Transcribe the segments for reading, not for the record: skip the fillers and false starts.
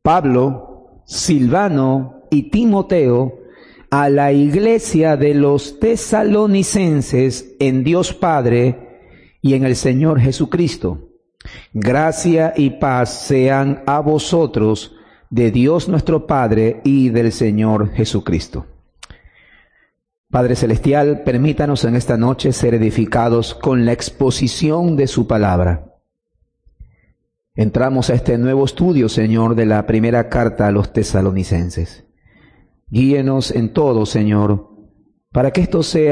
Pablo, Silvano y Timoteo, a la iglesia de los tesalonicenses en Dios Padre y en el Señor Jesucristo. Gracia y paz sean a vosotros de Dios nuestro Padre y del Señor Jesucristo. Padre Celestial, permítanos en esta noche ser edificados con la exposición de su palabra. Entramos a este nuevo estudio, Señor, de la primera carta a los tesalonicenses. Guíenos en todo, Señor, para que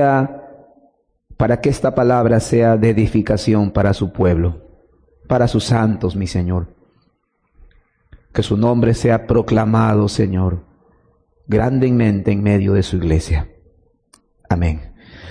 esta palabra sea de edificación para su pueblo, para sus santos, mi Señor. Que su nombre sea proclamado, Señor, grandemente en medio de su iglesia. Amén.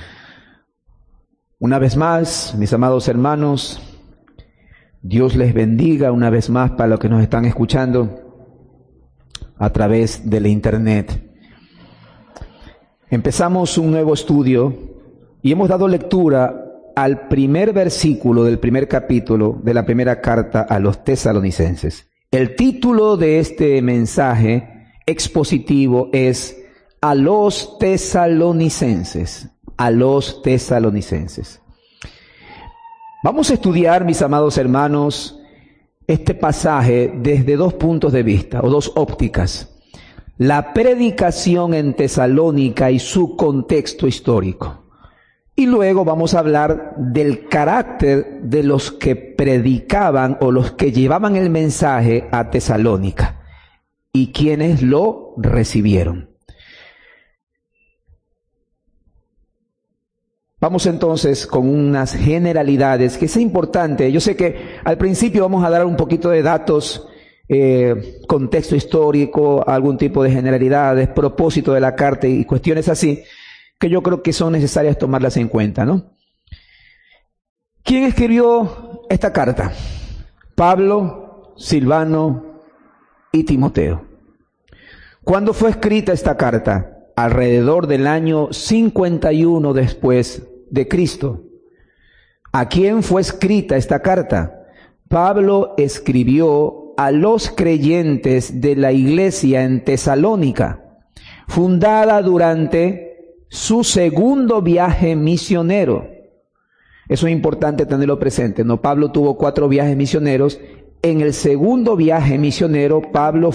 Una vez más, mis amados hermanos, Dios les bendiga una vez más para los que nos están escuchando a través de la internet. Empezamos un nuevo estudio y hemos dado lectura al primer versículo del primer capítulo de la primera carta a los tesalonicenses. El título de este mensaje expositivo es A los tesalonicenses. A los tesalonicenses. Vamos a estudiar, mis amados hermanos, este pasaje desde dos puntos de vista o dos ópticas. La predicación en Tesalónica y su contexto histórico. Y luego vamos a hablar del carácter de los que predicaban o los que llevaban el mensaje a Tesalónica y quienes lo recibieron. Vamos entonces con unas generalidades que es importante. Yo sé que al principio vamos a dar un poquito de datos, contexto histórico, algún tipo de generalidades, propósito de la carta y cuestiones así, que yo creo que son necesarias tomarlas en cuenta, ¿no? ¿Quién escribió esta carta? Pablo, Silvano y Timoteo. ¿Cuándo fue escrita esta carta? Alrededor del año 51 después de Cristo. ¿A quién fue escrita esta carta? Pablo escribió a los creyentes de la iglesia en Tesalónica, fundada durante su segundo viaje misionero. Eso es importante tenerlo presente, ¿no? Pablo tuvo 4 viajes misioneros. En el segundo viaje misionero, Pablo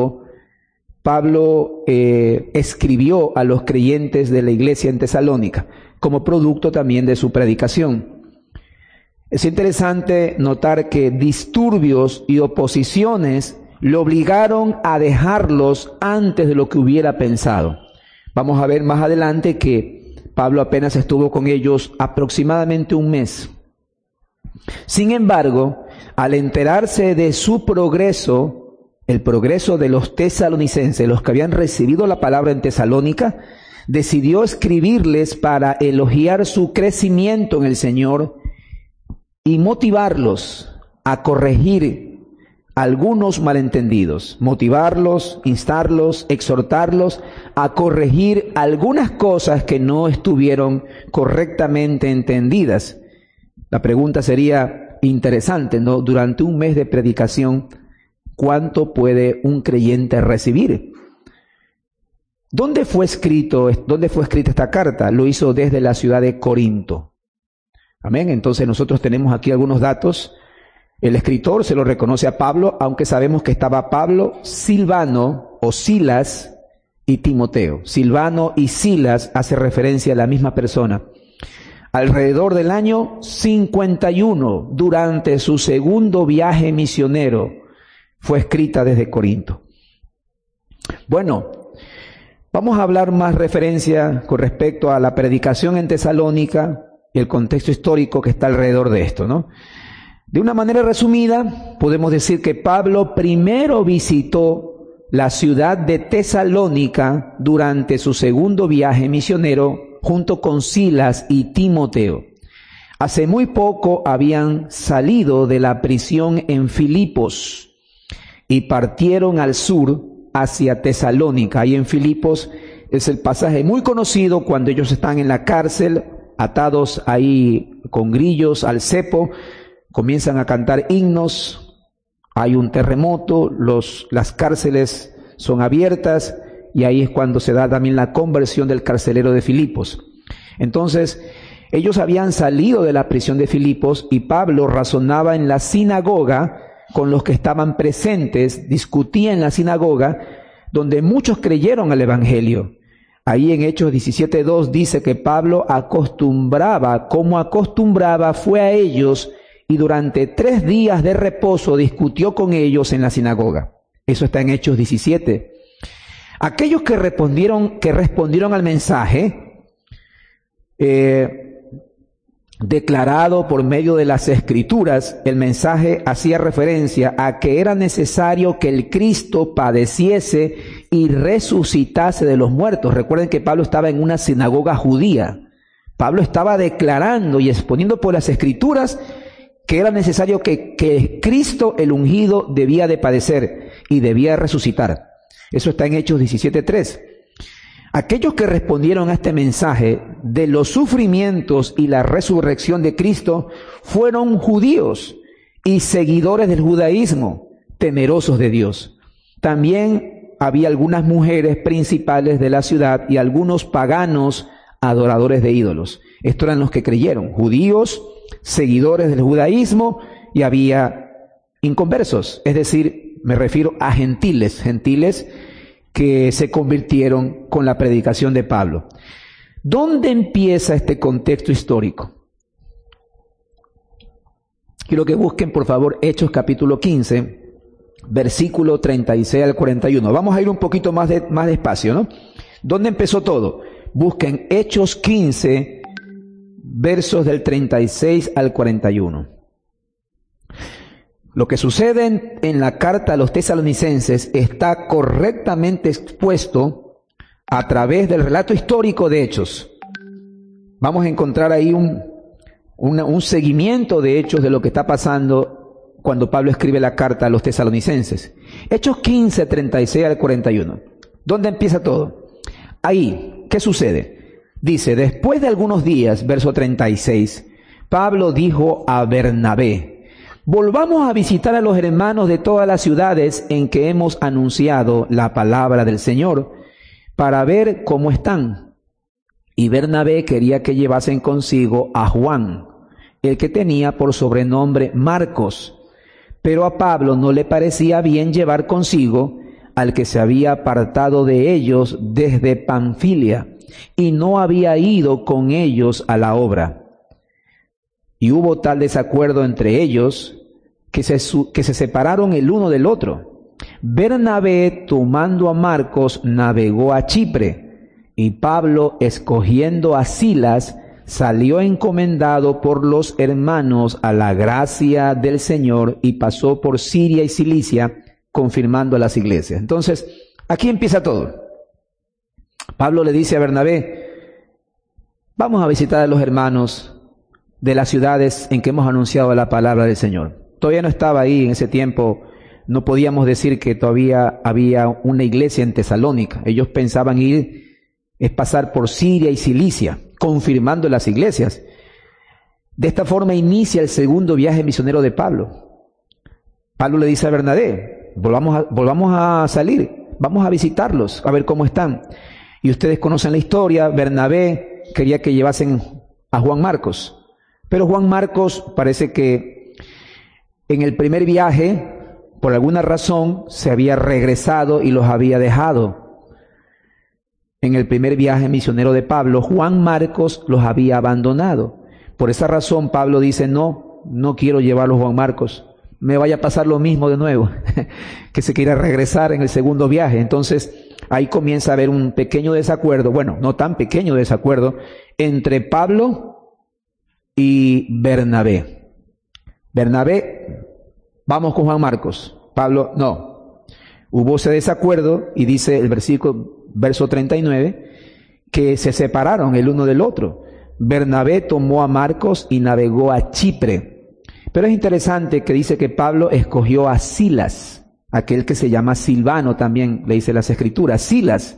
escribió a los creyentes de la iglesia en Tesalónica, como producto también de su predicación. Es interesante notar que disturbios y oposiciones le obligaron a dejarlos antes de lo que hubiera pensado. Vamos a ver más adelante que Pablo apenas estuvo con ellos aproximadamente un mes. Sin embargo, al enterarse de su progreso, el progreso de los tesalonicenses, los que habían recibido la palabra en Tesalónica, decidió escribirles para elogiar su crecimiento en el Señor y motivarlos a corregir algunos malentendidos, motivarlos, instarlos, exhortarlos a corregir algunas cosas que no estuvieron correctamente entendidas. La pregunta sería interesante, ¿no? Durante un mes de predicación, ¿cuánto puede un creyente recibir? ¿Dónde fue escrita esta carta? Lo hizo desde la ciudad de Corinto. Amén. Entonces nosotros tenemos aquí algunos datos. El escritor se lo reconoce a Pablo, aunque sabemos que estaba Pablo, Silvano o Silas y Timoteo. Silvano y Silas hace referencia a la misma persona. Alrededor del año 51, durante su segundo viaje misionero, fue escrita desde Corinto. Bueno, vamos a hablar más referencia con respecto a la predicación en Tesalónica y el contexto histórico que está alrededor de esto, ¿no? De una manera resumida, podemos decir que Pablo primero visitó la ciudad de Tesalónica durante su segundo viaje misionero junto con Silas y Timoteo. Hace muy poco habían salido de la prisión en Filipos y partieron al sur hacia Tesalónica. Ahí en Filipos es el pasaje muy conocido cuando ellos están en la cárcel, atados ahí con grillos al cepo, comienzan a cantar himnos hay un terremoto, las cárceles son abiertas, y ahí es cuando se da también la conversión del carcelero de Filipos. Entonces, ellos habían salido de la prisión de Filipos y Pablo razonaba en la sinagoga con los que estaban presentes, discutía en la sinagoga, donde muchos creyeron al Evangelio. Ahí en Hechos 17:2 dice que Pablo como acostumbraba, fue a ellos y durante 3 días de reposo discutió con ellos en la sinagoga. Eso está en Hechos 17. Aquellos que respondieron al mensaje, declarado por medio de las Escrituras, el mensaje hacía referencia a que era necesario que el Cristo padeciese y resucitase de los muertos. Recuerden que Pablo estaba en una sinagoga judía. Pablo estaba declarando y exponiendo por las Escrituras que era necesario que Cristo, el ungido, debía de padecer y debía resucitar. Eso está en Hechos 17:3. Aquellos que respondieron a este mensaje de los sufrimientos y la resurrección de Cristo fueron judíos y seguidores del judaísmo, temerosos de Dios. También había algunas mujeres principales de la ciudad y algunos paganos adoradores de ídolos. Estos eran los que creyeron, judíos, seguidores del judaísmo, y había inconversos, es decir, me refiero a gentiles que se convirtieron con la predicación de Pablo. ¿Dónde empieza este contexto histórico? Quiero que busquen, por favor, Hechos capítulo 15, versículo 36 al 41. Vamos a ir un poquito más despacio, ¿no? ¿Dónde empezó todo? Busquen Hechos 15, versos del 36 al 41. Lo que sucede en la carta a los tesalonicenses está correctamente expuesto a través del relato histórico de Hechos. Vamos a encontrar ahí un seguimiento de hechos de lo que está pasando cuando Pablo escribe la carta a los tesalonicenses. Hechos 15, 36 al 41. ¿Dónde empieza todo? Ahí, ¿qué sucede? Dice, después de algunos días, verso 36, Pablo dijo a Bernabé: volvamos a visitar a los hermanos de todas las ciudades en que hemos anunciado la palabra del Señor, para ver cómo están. Y Bernabé quería que llevasen consigo a Juan, el que tenía por sobrenombre Marcos. Pero a Pablo no le parecía bien llevar consigo al que se había apartado de ellos desde Panfilia, y no había ido con ellos a la obra. Y hubo tal desacuerdo entre ellos que se separaron el uno del otro. Bernabé, tomando a Marcos, navegó a Chipre, y Pablo, escogiendo a Silas, salió encomendado por los hermanos a la gracia del Señor y pasó por Siria y Cilicia, confirmando a las iglesias. Entonces, aquí empieza todo. Pablo le dice a Bernabé: vamos a visitar a los hermanos de las ciudades en que hemos anunciado la palabra del Señor. Todavía no estaba ahí en ese tiempo, no podíamos decir que todavía había una iglesia en Tesalónica. Ellos pensaban pasar por Siria y Cilicia, confirmando las iglesias. De esta forma inicia el segundo viaje misionero de Pablo. Pablo le dice a Bernabé: volvamos a salir, vamos a visitarlos, a ver cómo están. Y ustedes conocen la historia. Bernabé quería que llevasen a Juan Marcos, pero Juan Marcos parece que en el primer viaje, por alguna razón, se había regresado y los había dejado. En el primer viaje misionero de Pablo, Juan Marcos los había abandonado. Por esa razón, Pablo dice: no quiero llevarlos Juan Marcos. Me vaya a pasar lo mismo de nuevo, que se quiera regresar en el segundo viaje. Entonces, ahí comienza a haber un pequeño desacuerdo, bueno, no tan pequeño desacuerdo, entre Pablo y Bernabé. Bernabé: vamos con Juan Marcos. Pablo: no. Hubo ese desacuerdo y dice el verso 39, que se separaron el uno del otro. Bernabé tomó a Marcos y navegó a Chipre. Pero es interesante que dice que Pablo escogió a Silas, aquel que se llama Silvano, también le dice las Escrituras, Silas.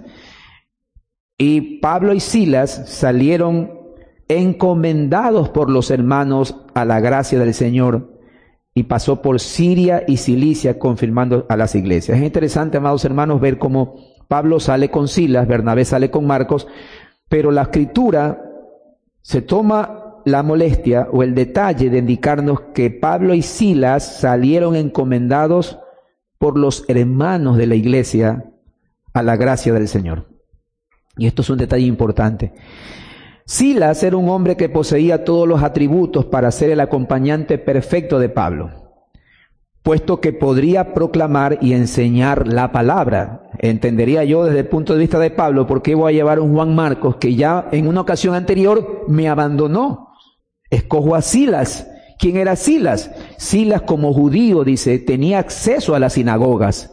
Y Pablo y Silas salieron encomendados por los hermanos a la gracia del Señor y pasó por Siria y Cilicia confirmando a las iglesias. Es interesante, amados hermanos, ver cómo Pablo sale con Silas, Bernabé sale con Marcos, pero la Escritura se toma la molestia o el detalle de indicarnos que Pablo y Silas salieron encomendados por los hermanos de la iglesia a la gracia del Señor. Y esto es un detalle importante. Silas era un hombre que poseía todos los atributos para ser el acompañante perfecto de Pablo, puesto que podría proclamar y enseñar la palabra. Entendería yo desde el punto de vista de Pablo, ¿por qué voy a llevar a un Juan Marcos que ya en una ocasión anterior me abandonó? Escojo a Silas. ¿Quién era Silas? Silas, como judío, dice, tenía acceso a las sinagogas.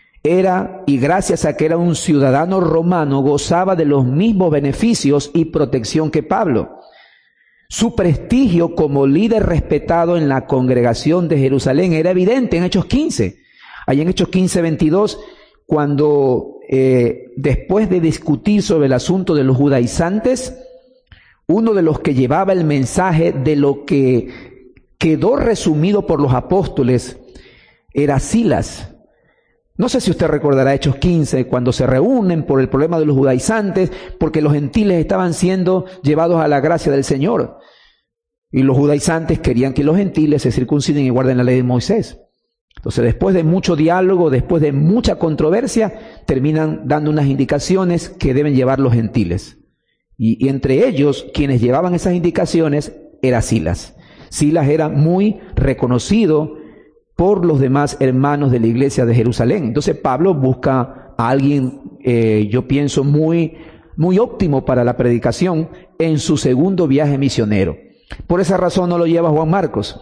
Y gracias a que era un ciudadano romano, gozaba de los mismos beneficios y protección que Pablo. Su prestigio como líder respetado en la congregación de Jerusalén era evidente en Hechos 15. Allí en Hechos 15:22, cuando después de discutir sobre el asunto de los judaizantes, uno de los que llevaba el mensaje de lo que quedó resumido por los apóstoles era Silas. No sé si usted recordará Hechos 15, cuando se reúnen por el problema de los judaizantes, porque los gentiles estaban siendo llevados a la gracia del Señor. Y los judaizantes querían que los gentiles se circunciden y guarden la ley de Moisés. Entonces, después de mucho diálogo, después de mucha controversia, terminan dando unas indicaciones que deben llevar los gentiles. Y entre ellos, quienes llevaban esas indicaciones, era Silas. Silas era muy reconocido por los demás hermanos de la iglesia de Jerusalén. Entonces Pablo busca a alguien, yo pienso, muy óptimo para la predicación en su segundo viaje misionero. Por esa razón no lo lleva Juan Marcos.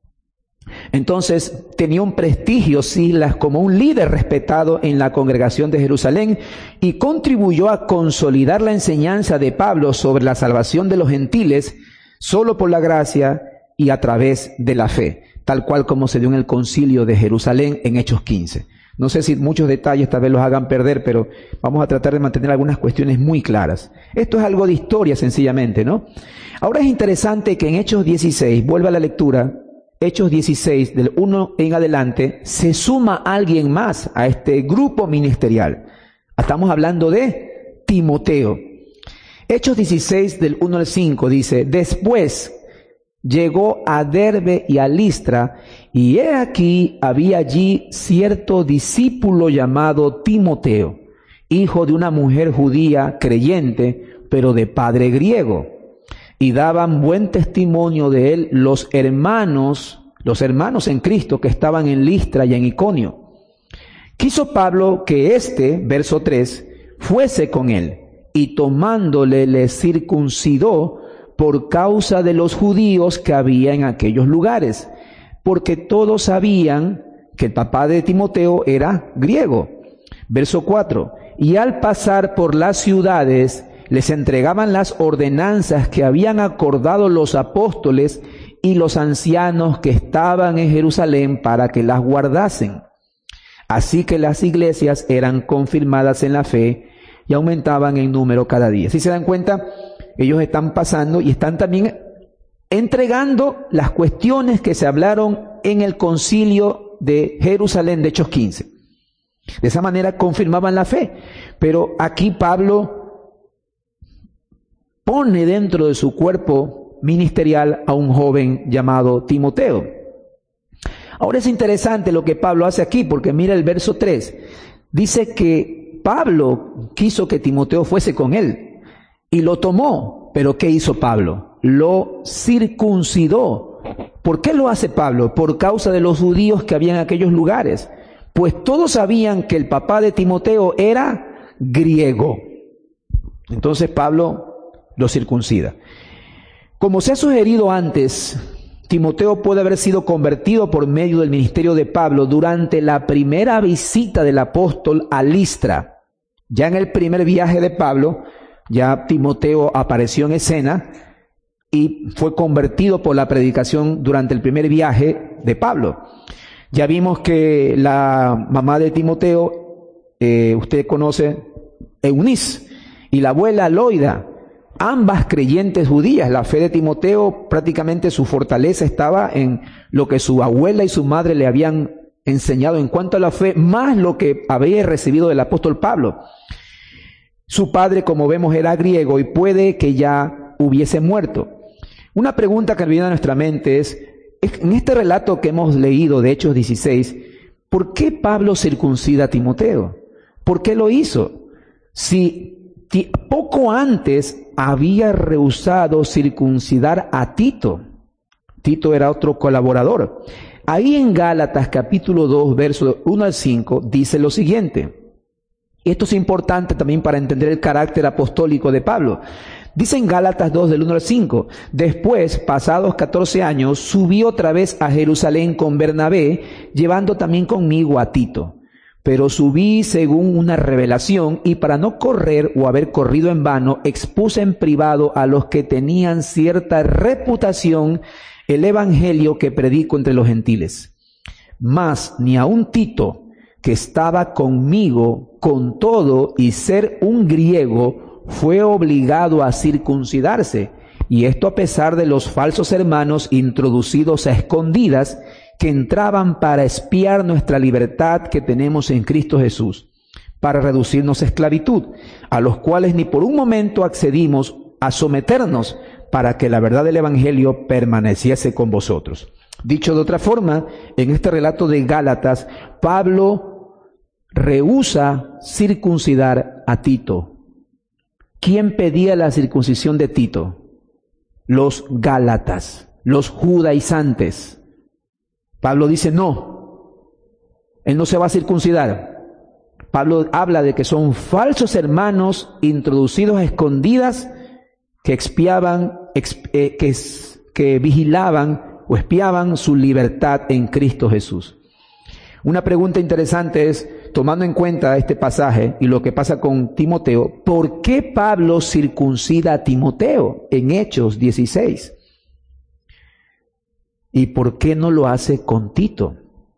Entonces tenía un prestigio Silas como un líder respetado en la congregación de Jerusalén y contribuyó a consolidar la enseñanza de Pablo sobre la salvación de los gentiles solo por la gracia y a través de la fe, tal cual como se dio en el concilio de Jerusalén en Hechos 15. No sé si muchos detalles tal vez los hagan perder, pero vamos a tratar de mantener algunas cuestiones muy claras. Esto es algo de historia sencillamente, ¿no? Ahora es interesante que en Hechos 16, vuelva a la lectura, Hechos 16, del 1 en adelante, se suma alguien más a este grupo ministerial. Estamos hablando de Timoteo. Hechos 16, del 1 al 5, dice, después llegó a Derbe y a Listra, y he aquí había allí cierto discípulo llamado Timoteo, hijo de una mujer judía creyente, pero de padre griego. Y daban buen testimonio de él los hermanos en Cristo que estaban en Listra y en Iconio. Quiso Pablo que verso 3, fuese con él, y tomándole le circuncidó por causa de los judíos que había en aquellos lugares, porque todos sabían que el papá de Timoteo era griego. Verso 4, y al pasar por las ciudades, les entregaban las ordenanzas que habían acordado los apóstoles y los ancianos que estaban en Jerusalén para que las guardasen. Así que las iglesias eran confirmadas en la fe y aumentaban en número cada día. Si se dan cuenta, ellos están pasando y están también entregando las cuestiones que se hablaron en el concilio de Jerusalén de Hechos 15. De esa manera confirmaban la fe. Pero aquí Pablo pone dentro de su cuerpo ministerial a un joven llamado Timoteo. Ahora es interesante lo que Pablo hace aquí, porque mira el verso 3. Dice que Pablo quiso que Timoteo fuese con él y lo tomó. Pero ¿qué hizo Pablo? Lo circuncidó. ¿Por qué lo hace Pablo? Por causa de los judíos que había en aquellos lugares. Pues todos sabían que el papá de Timoteo era griego. Entonces Pablo lo circuncida. Como se ha sugerido antes, Timoteo puede haber sido convertido por medio del ministerio de Pablo durante la primera visita del apóstol a Listra. Ya en el primer viaje de Pablo, ya Timoteo apareció en escena y fue convertido por la predicación durante el primer viaje de Pablo. Ya vimos que la mamá de Timoteo, usted conoce, Eunice, y la abuela Loida, ambas creyentes judías. La fe de Timoteo, prácticamente su fortaleza estaba en lo que su abuela y su madre le habían enseñado en cuanto a la fe, más lo que había recibido del apóstol Pablo. Su padre, como vemos, era griego y puede que ya hubiese muerto. Una pregunta que viene a nuestra mente es, en este relato que hemos leído de Hechos 16, ¿por qué Pablo circuncida a Timoteo? ¿Por qué lo hizo? Si poco antes había rehusado circuncidar a Tito. Tito era otro colaborador. Ahí en Gálatas capítulo 2, versos 1 al 5, dice lo siguiente. Esto es importante también para entender el carácter apostólico de Pablo. Dice en Gálatas 2, del 1 al 5, después, pasados 14 años, subí otra vez a Jerusalén con Bernabé, llevando también conmigo a Tito. Pero subí según una revelación, y para no correr o haber corrido en vano, expuse en privado a los que tenían cierta reputación el evangelio que predico entre los gentiles. Mas ni aun Tito, que estaba conmigo, con todo y ser un griego, fue obligado a circuncidarse, y esto a pesar de los falsos hermanos introducidos a escondidas, que entraban para espiar nuestra libertad que tenemos en Cristo Jesús, para reducirnos a esclavitud, a los cuales ni por un momento accedimos a someternos, para que la verdad del evangelio permaneciese con vosotros. Dicho de otra forma, en este relato de Gálatas, Pablo rehúsa circuncidar a Tito. ¿Quién pedía la circuncisión de Tito? Los gálatas, los judaizantes. Pablo dice no, él no se va a circuncidar. Pablo habla de que son falsos hermanos introducidos a escondidas que espiaban, que vigilaban o espiaban su libertad en Cristo Jesús. Una pregunta interesante es, tomando en cuenta este pasaje y lo que pasa con Timoteo, ¿por qué Pablo circuncida a Timoteo en Hechos 16? ¿Y por qué no lo hace con Tito?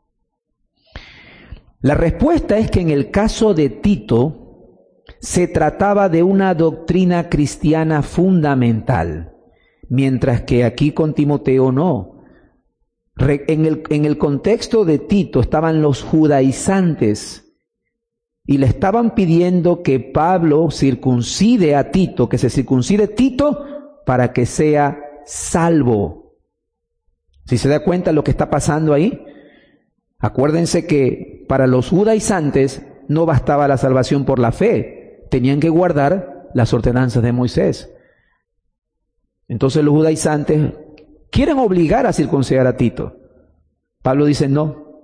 La respuesta es que en el caso de Tito se trataba de una doctrina cristiana fundamental, mientras que aquí con Timoteo no. En el contexto de Tito estaban los judaizantes y le estaban pidiendo que Pablo circuncide a Tito, que se circuncide Tito para que sea salvo. Si se da cuenta de lo que está pasando ahí, acuérdense que para los judaizantes no bastaba la salvación por la fe, tenían que guardar las ordenanzas de Moisés. Entonces los judaizantes quieren obligar a circuncidar a Tito. Pablo dice no.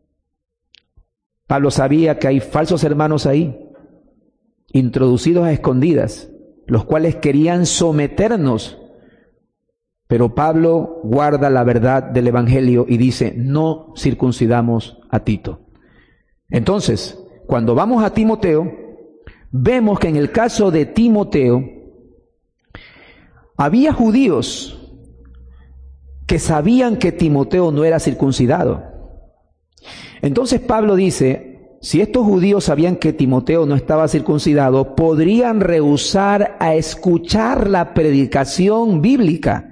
Pablo sabía que hay falsos hermanos ahí, introducidos a escondidas, los cuales querían someternos. Pero Pablo guarda la verdad del evangelio y dice, no circuncidamos a Tito. Entonces, cuando vamos a Timoteo, vemos que en el caso de Timoteo, había judíos que sabían que Timoteo no era circuncidado. Entonces Pablo dice, si estos judíos sabían que Timoteo no estaba circuncidado, podrían rehusar a escuchar la predicación bíblica.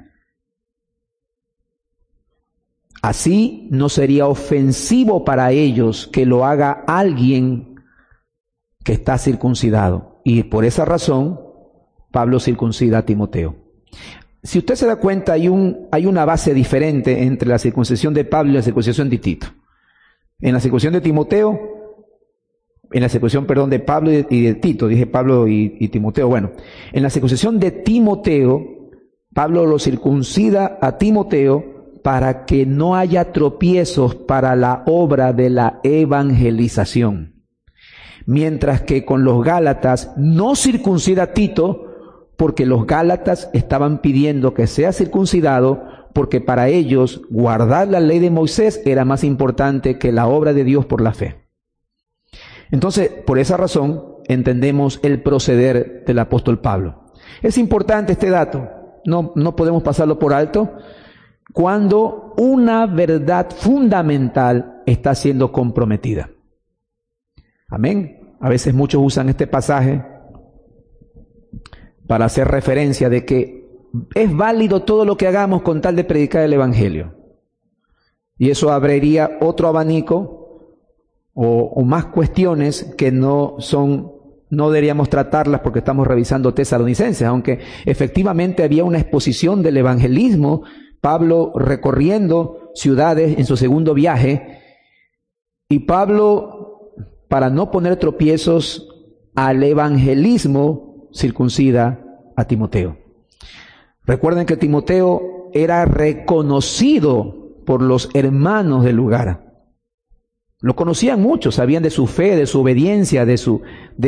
Así no sería ofensivo para ellos que lo haga alguien que está circuncidado. Y por esa razón, Pablo circuncida a Timoteo. Si usted se da cuenta, hay una base diferente entre la circuncisión de Pablo y la circuncisión de Tito. En la circuncisión de Timoteo, en la circuncisión, de Pablo y de Tito, dije Pablo y Timoteo. Bueno, en la circuncisión de Timoteo, Pablo lo circuncida a Timoteo para que no haya tropiezos para la obra de la evangelización. Mientras que con los gálatas no circuncida a Tito, porque los gálatas estaban pidiendo que sea circuncidado, porque para ellos guardar la ley de Moisés era más importante que la obra de Dios por la fe. Entonces, por esa razón, entendemos el proceder del apóstol Pablo. Es importante este dato, no podemos pasarlo por alto, cuando una verdad fundamental está siendo comprometida. Amén. A veces muchos usan este pasaje para hacer referencia de que es válido todo lo que hagamos con tal de predicar el Evangelio. Y eso abriría otro abanico o más cuestiones que no deberíamos tratarlas porque estamos revisando Tesalonicenses, aunque efectivamente había una exposición del evangelismo, Pablo recorriendo ciudades en su segundo viaje, y Pablo, para no poner tropiezos al evangelismo, circuncida a Timoteo. Recuerden que Timoteo era reconocido por los hermanos del lugar. Lo conocían muchos, sabían de su fe, de su obediencia, de su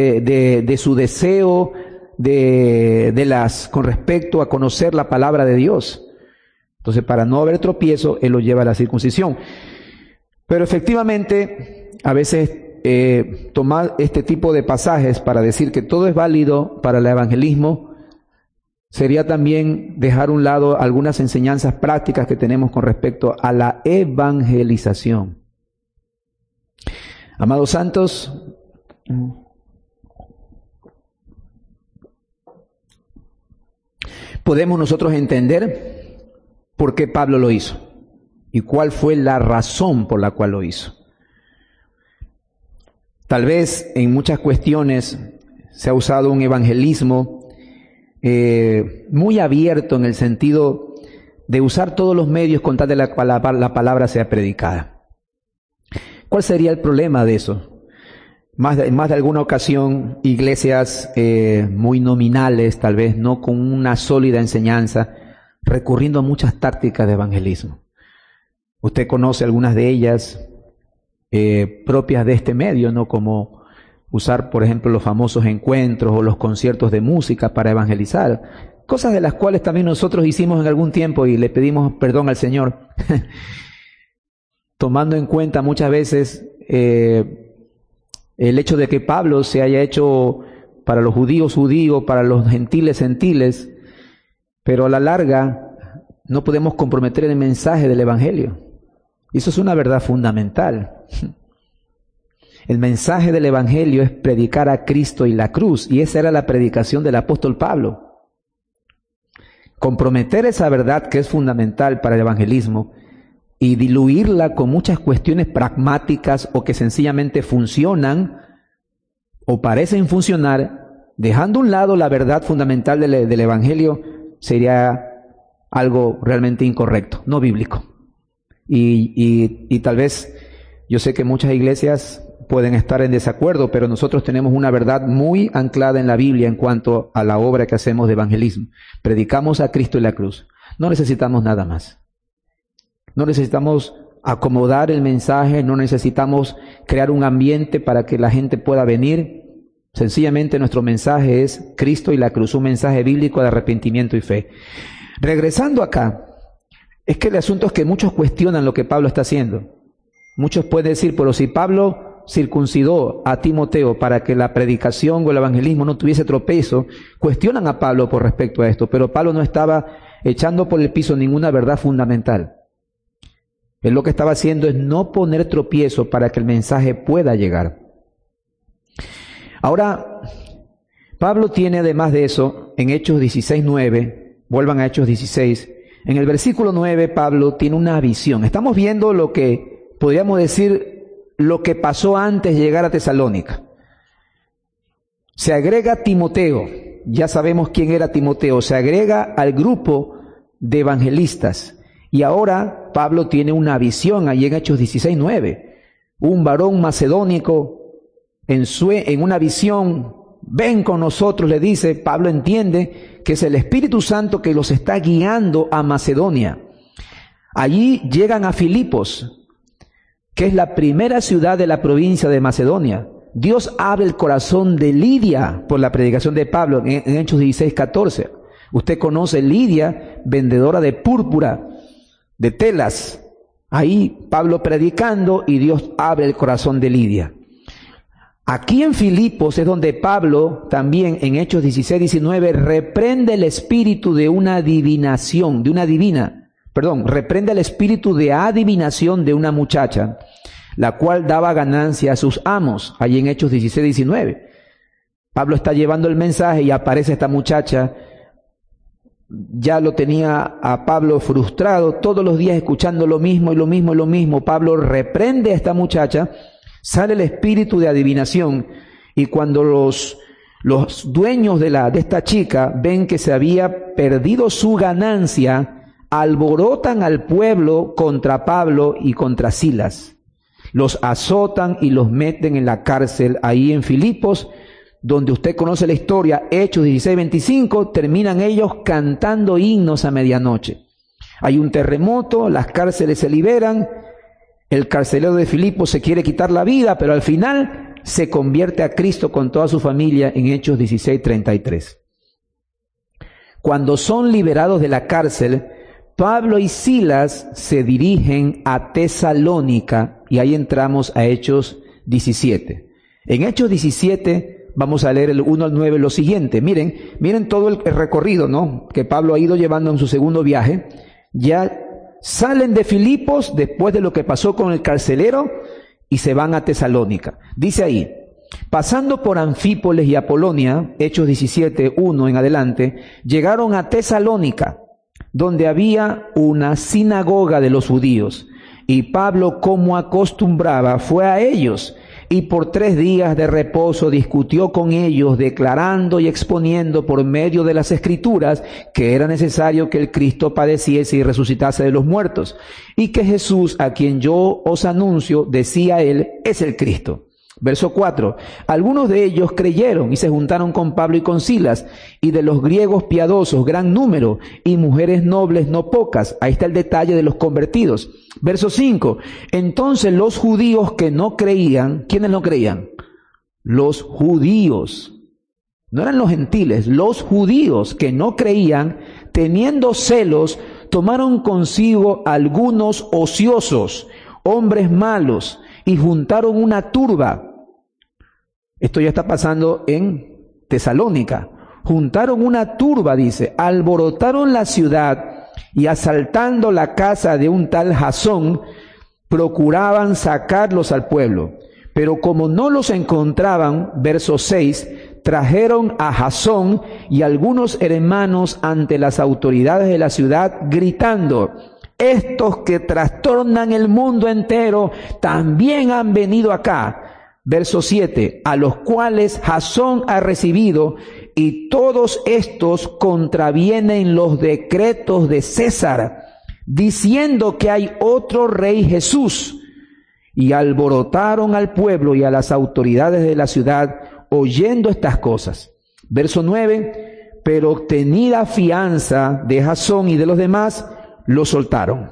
deseo con respecto a conocer la palabra de Dios. Entonces, para no haber tropiezo, él lo lleva a la circuncisión. Pero efectivamente, a veces tomar este tipo de pasajes para decir que todo es válido para el evangelismo sería también dejar a un lado algunas enseñanzas prácticas que tenemos con respecto a la evangelización. Amados santos, podemos nosotros entender por qué Pablo lo hizo y cuál fue la razón por la cual lo hizo. Tal vez en muchas cuestiones se ha usado un evangelismo muy abierto en el sentido de usar todos los medios con tal de la palabra sea predicada. ¿Cuál sería el problema de eso? Más de alguna ocasión, iglesias muy nominales, tal vez no con una sólida enseñanza, recurriendo a muchas tácticas de evangelismo. Usted conoce algunas de ellas propias de este medio, ¿no? Como usar, por ejemplo, los famosos encuentros o los conciertos de música para evangelizar. Cosas de las cuales también nosotros hicimos en algún tiempo y le pedimos perdón al Señor. Tomando en cuenta muchas veces el hecho de que Pablo se haya hecho para los judíos, para los gentiles, pero a la larga no podemos comprometer el mensaje del Evangelio. Y eso es una verdad fundamental. El mensaje del Evangelio es predicar a Cristo y la cruz, y esa era la predicación del apóstol Pablo. Comprometer esa verdad que es fundamental para el evangelismo y diluirla con muchas cuestiones pragmáticas o que sencillamente funcionan o parecen funcionar, dejando a un lado la verdad fundamental del Evangelio, sería algo realmente incorrecto, no bíblico. Y tal vez, yo sé que muchas iglesias pueden estar en desacuerdo, pero nosotros tenemos una verdad muy anclada en la Biblia en cuanto a la obra que hacemos de evangelismo. Predicamos a Cristo y la cruz. No necesitamos nada más. No necesitamos acomodar el mensaje, no necesitamos crear un ambiente para que la gente pueda venir. Sencillamente nuestro mensaje es Cristo y la cruz, un mensaje bíblico de arrepentimiento y fe. Regresando acá, es que el asunto es que muchos cuestionan lo que Pablo está haciendo. Muchos pueden decir, pero si Pablo circuncidó a Timoteo para que la predicación o el evangelismo no tuviese tropiezo, cuestionan a Pablo por respecto a esto, pero Pablo no estaba echando por el piso ninguna verdad fundamental. Él lo que estaba haciendo es no poner tropiezo para que el mensaje pueda llegar. Ahora, Pablo tiene además de eso, en Hechos 16:9, vuelvan a Hechos 16, en el versículo 9 Pablo tiene una visión. Estamos viendo lo que podríamos decir, lo que pasó antes de llegar a Tesalónica. Se agrega Timoteo, ya sabemos quién era Timoteo, se agrega al grupo de evangelistas. Y ahora Pablo tiene una visión allí en Hechos 16:9. Un varón macedónico en una visión, ven con nosotros, le dice. Pablo entiende que es el Espíritu Santo que los está guiando a Macedonia. Allí llegan a Filipos, que es la primera ciudad de la provincia de Macedonia. Dios abre el corazón de Lidia por la predicación de Pablo en Hechos 16:14. Usted conoce Lidia, vendedora de púrpura, de telas. Ahí Pablo predicando y Dios abre el corazón de Lidia. Aquí en Filipos es donde Pablo también en Hechos 16:19 reprende el espíritu de una adivinación, reprende el espíritu de adivinación de una muchacha, la cual daba ganancia a sus amos, allí en Hechos 16:19. Pablo está llevando el mensaje y aparece esta muchacha. Ya lo tenía a Pablo frustrado, todos los días escuchando lo mismo y lo mismo y lo mismo. Pablo reprende a esta muchacha, sale el espíritu de adivinación, y cuando los dueños de esta chica ven que se había perdido su ganancia, alborotan al pueblo contra Pablo y contra Silas. Los azotan y los meten en la cárcel ahí en Filipos, donde usted conoce la historia, Hechos 16:25, terminan ellos cantando himnos a medianoche. Hay un terremoto, las cárceles se liberan, el carcelero de Filipos se quiere quitar la vida, pero al final se convierte a Cristo con toda su familia en Hechos 16:33. Cuando son liberados de la cárcel, Pablo y Silas se dirigen a Tesalónica, y ahí entramos a Hechos 17. En Hechos 17 vamos a leer el 1 al 9 lo siguiente. Miren todo el recorrido, ¿no?, que Pablo ha ido llevando en su segundo viaje. Ya salen de Filipos después de lo que pasó con el carcelero y se van a Tesalónica. Dice ahí: pasando por Anfípolis y Apolonia, Hechos 17, 1 en adelante, llegaron a Tesalónica, donde había una sinagoga de los judíos, y Pablo, como acostumbraba, fue a ellos, y por 3 días de reposo discutió con ellos, declarando y exponiendo por medio de las Escrituras que era necesario que el Cristo padeciese y resucitase de los muertos, y que Jesús, a quien yo os anuncio, decía él, es el Cristo. Verso 4. Algunos de ellos creyeron y se juntaron con Pablo y con Silas, y de los griegos piadosos gran número, y mujeres nobles no pocas. Ahí está el detalle de los convertidos. Verso 5. Entonces los judíos que no creían, ¿quiénes no creían? Los judíos. No eran los gentiles, los judíos que no creían, teniendo celos, tomaron consigo algunos ociosos, hombres malos, y juntaron una turba. Esto ya está pasando en Tesalónica. Juntaron una turba, dice, alborotaron la ciudad, y asaltando la casa de un tal Jasón, procuraban sacarlos al pueblo. Pero como no los encontraban, verso 6, trajeron a Jasón y algunos hermanos ante las autoridades de la ciudad, gritando: estos que trastornan el mundo entero también han venido acá. Verso 7, a los cuales Jasón ha recibido, y todos estos contravienen los decretos de César, diciendo que hay otro rey Jesús. Y alborotaron al pueblo y a las autoridades de la ciudad, oyendo estas cosas. Verso 9, pero obtenida fianza de Jasón y de los demás, lo soltaron.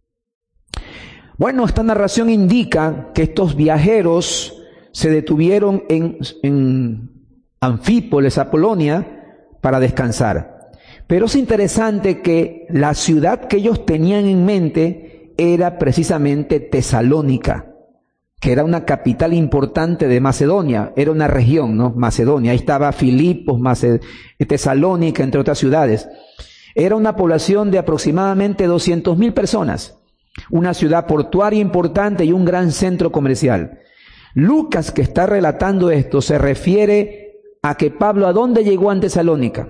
Bueno, esta narración indica que estos viajeros se detuvieron en Anfípolis, Apolonia, para descansar. Pero es interesante que la ciudad que ellos tenían en mente era precisamente Tesalónica, que era una capital importante de Macedonia, era una región, ¿no? Macedonia, ahí estaba Filipos, Tesalónica, entre otras ciudades. Era una población de aproximadamente 200,000 personas, una ciudad portuaria importante y un gran centro comercial. Lucas, que está relatando esto, se refiere a que Pablo, ¿a dónde llegó en Tesalónica?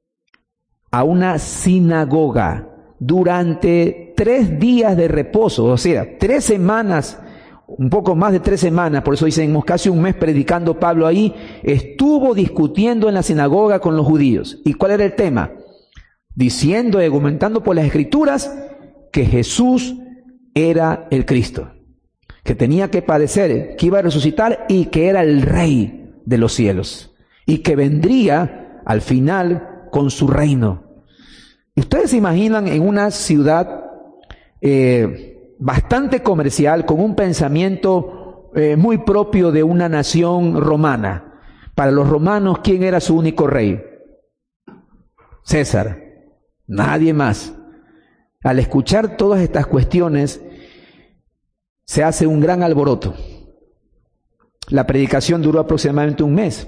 A una sinagoga, durante 3 días de reposo, o sea, 3 semanas, un poco más de 3 semanas, por eso dicen casi un mes predicando Pablo ahí, estuvo discutiendo en la sinagoga con los judíos. ¿Y cuál era el tema? Diciendo y argumentando por las Escrituras que Jesús era el Cristo, que tenía que padecer, que iba a resucitar y que era el Rey de los cielos y que vendría al final con su reino. Ustedes se imaginan en una ciudad bastante comercial, con un pensamiento muy propio de una nación romana. Para los romanos, ¿quién era su único rey? César. Nadie más. Al escuchar todas estas cuestiones, se hace un gran alboroto. La predicación duró aproximadamente un mes.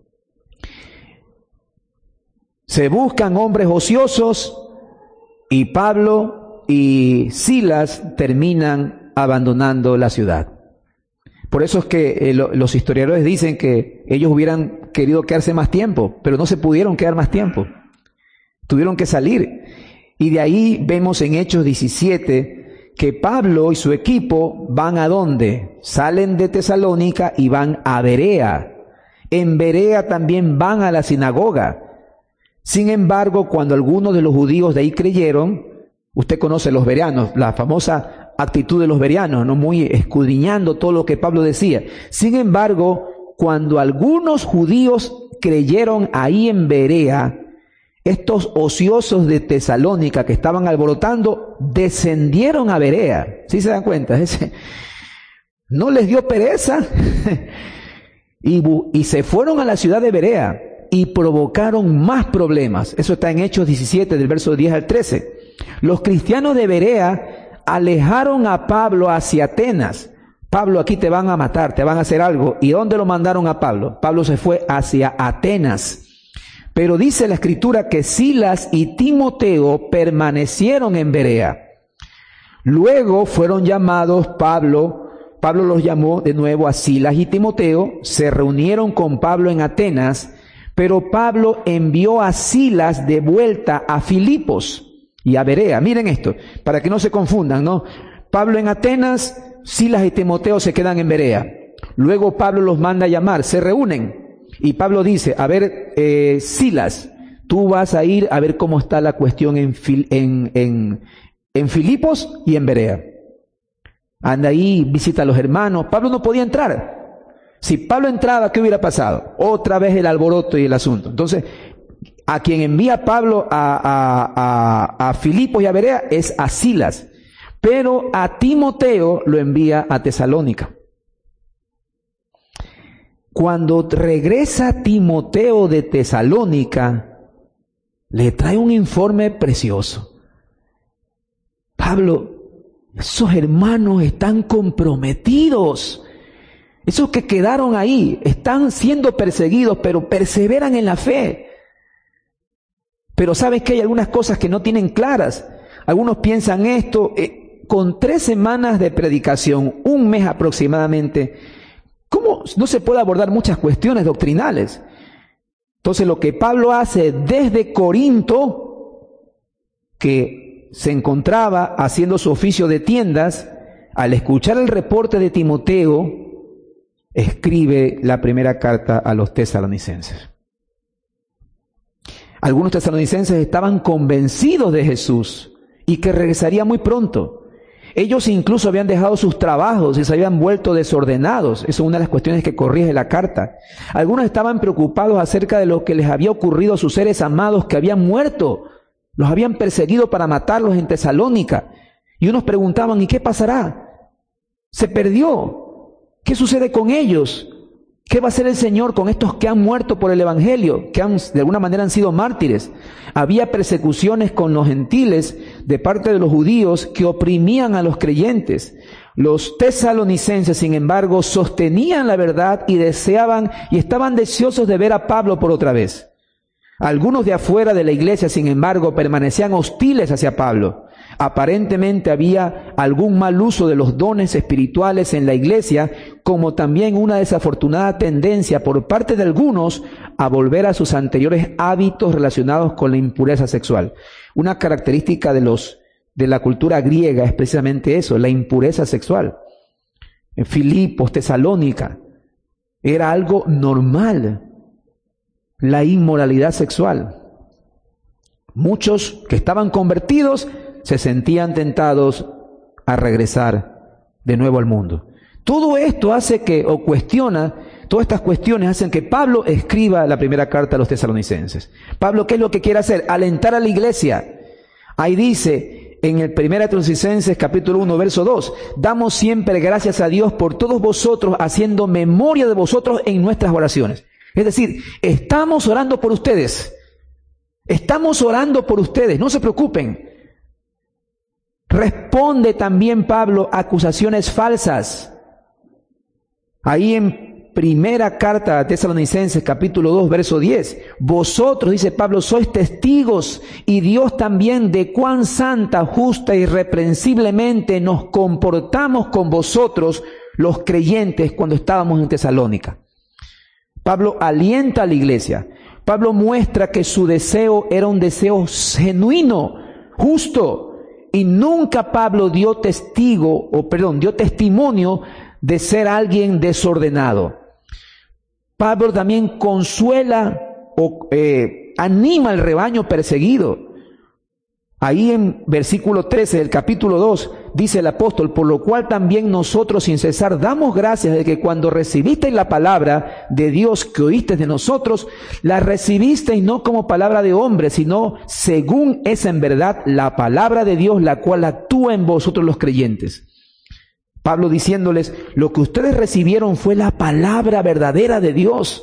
Se buscan hombres ociosos y Pablo y Silas terminan abandonando la ciudad. Por eso es que los historiadores dicen que ellos hubieran querido quedarse más tiempo, pero no se pudieron quedar más tiempo. Tuvieron que salir. Y de ahí vemos en Hechos 17 que Pablo y su equipo van ¿a dónde? Salen de Tesalónica y van a Berea. En Berea también van a la sinagoga. Sin embargo, cuando algunos de los judíos de ahí creyeron, usted conoce los bereanos, la famosa actitud de los bereanos, ¿no? Muy escudriñando todo lo que Pablo decía. Sin embargo, cuando algunos judíos creyeron ahí en Berea, estos ociosos de Tesalónica que estaban alborotando, descendieron a Berea. ¿Sí se dan cuenta? No les dio pereza y se fueron a la ciudad de Berea y provocaron más problemas. Eso está en Hechos 17, del verso 10 al 13. Los cristianos de Berea alejaron a Pablo hacia Atenas. Pablo, aquí te van a matar, te van a hacer algo. ¿Y dónde lo mandaron a Pablo? Pablo se fue hacia Atenas. Pero dice la Escritura que Silas y Timoteo permanecieron en Berea. Luego fueron llamados Pablo los llamó de nuevo a Silas y Timoteo, se reunieron con Pablo en Atenas, pero Pablo envió a Silas de vuelta a Filipos y a Berea. Miren esto, para que no se confundan, ¿no? Pablo en Atenas, Silas y Timoteo se quedan en Berea. Luego Pablo los manda a llamar, se reúnen. Y Pablo dice, a ver, Silas, tú vas a ir a ver cómo está la cuestión en Filipos y en Berea. Anda ahí, visita a los hermanos. Pablo no podía entrar. Si Pablo entraba, ¿qué hubiera pasado? Otra vez el alboroto y el asunto. Entonces, a quien envía Pablo a Filipos y a Berea es a Silas. Pero a Timoteo lo envía a Tesalónica. Cuando regresa Timoteo de Tesalónica, le trae un informe precioso. Pablo, esos hermanos están comprometidos. Esos que quedaron ahí están siendo perseguidos, pero perseveran en la fe. Pero sabes que hay algunas cosas que no tienen claras. Algunos piensan esto, con 3 semanas de predicación, 1 mes aproximadamente, ¿cómo no se puede abordar muchas cuestiones doctrinales? Entonces lo que Pablo hace desde Corinto, que se encontraba haciendo su oficio de tiendas, al escuchar el reporte de Timoteo, escribe la primera carta a los tesalonicenses. Algunos tesalonicenses estaban convencidos de Jesús y que regresaría muy pronto. Ellos incluso habían dejado sus trabajos y se habían vuelto desordenados. Esa es una de las cuestiones que corrige la carta. Algunos estaban preocupados acerca de lo que les había ocurrido a sus seres amados que habían muerto. Los habían perseguido para matarlos en Tesalónica. Y unos preguntaban, ¿y qué pasará? ¿Se perdió? ¿Qué sucede con ellos? ¿Qué va a hacer el Señor con estos que han muerto por el Evangelio? Que de alguna manera han sido mártires. Había persecuciones con los gentiles de parte de los judíos que oprimían a los creyentes. Los tesalonicenses, sin embargo, sostenían la verdad y deseaban y estaban deseosos de ver a Pablo por otra vez. Algunos de afuera de la iglesia, sin embargo, permanecían hostiles hacia Pablo. Aparentemente había algún mal uso de los dones espirituales en la iglesia, como también una desafortunada tendencia por parte de algunos a volver a sus anteriores hábitos relacionados con la impureza sexual. Una característica de la cultura griega es precisamente eso, la impureza sexual. En Filipos, Tesalónica, era algo normal, la inmoralidad sexual. Muchos que estaban convertidos se sentían tentados a regresar de nuevo al mundo. Todo esto hace que, o cuestiona, todas estas cuestiones hacen que Pablo escriba la primera carta a los tesalonicenses. Pablo, ¿qué es lo que quiere hacer? Alentar a la iglesia. Ahí dice en el 1 Tesalonicenses capítulo 1, verso 2, damos siempre gracias a Dios por todos vosotros, haciendo memoria de vosotros en nuestras oraciones. Es decir, estamos orando por ustedes. Estamos orando por ustedes, no se preocupen. Responde también Pablo a acusaciones falsas. Ahí en primera carta a Tesalonicenses capítulo 2 verso 10, vosotros, dice Pablo, sois testigos y Dios también de cuán santa, justa y irreprensiblemente nos comportamos con vosotros los creyentes cuando estábamos en Tesalónica. Pablo alienta a la iglesia. Pablo muestra que su deseo era un deseo genuino, justo, y nunca Pablo dio testimonio de ser alguien desordenado. Pablo también consuela o anima al rebaño perseguido. Ahí en versículo 13 del capítulo 2 dice el apóstol: por lo cual también nosotros sin cesar damos gracias de que cuando recibisteis la palabra de Dios que oísteis de nosotros, la recibisteis no como palabra de hombre, sino según es en verdad la palabra de Dios, la cual actúa en vosotros los creyentes. Pablo diciéndoles: lo que ustedes recibieron fue la palabra verdadera de Dios.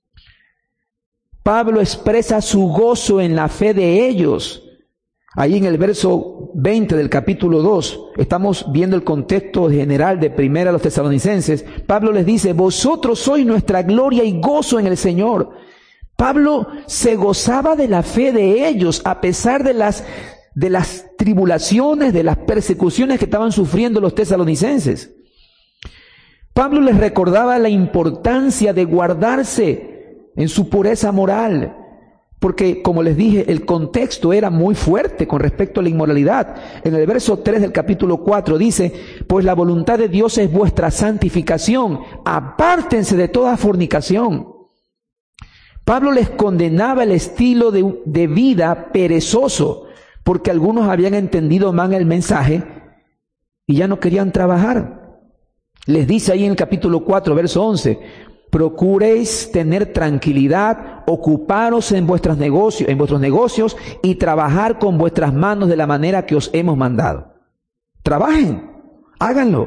Pablo expresa su gozo en la fe de ellos. Ahí en el verso 20 del capítulo 2, estamos viendo el contexto general de Primera a los Tesalonicenses. Pablo les dice: vosotros sois nuestra gloria y gozo en el Señor. Pablo se gozaba de la fe de ellos a pesar de las tribulaciones, de las persecuciones que estaban sufriendo los tesalonicenses. Pablo les recordaba la importancia de guardarse en su pureza moral, porque, como les dije, el contexto era muy fuerte con respecto a la inmoralidad. En el verso 3 del capítulo 4 dice: pues la voluntad de Dios es vuestra santificación, apártense de toda fornicación. Pablo les condenaba el estilo de vida perezoso, porque algunos habían entendido mal el mensaje y ya no querían trabajar. Les dice ahí en el capítulo 4, verso 11: procuréis tener tranquilidad, ocuparos en vuestros negocios y trabajar con vuestras manos de la manera que os hemos mandado. Trabajen, háganlo.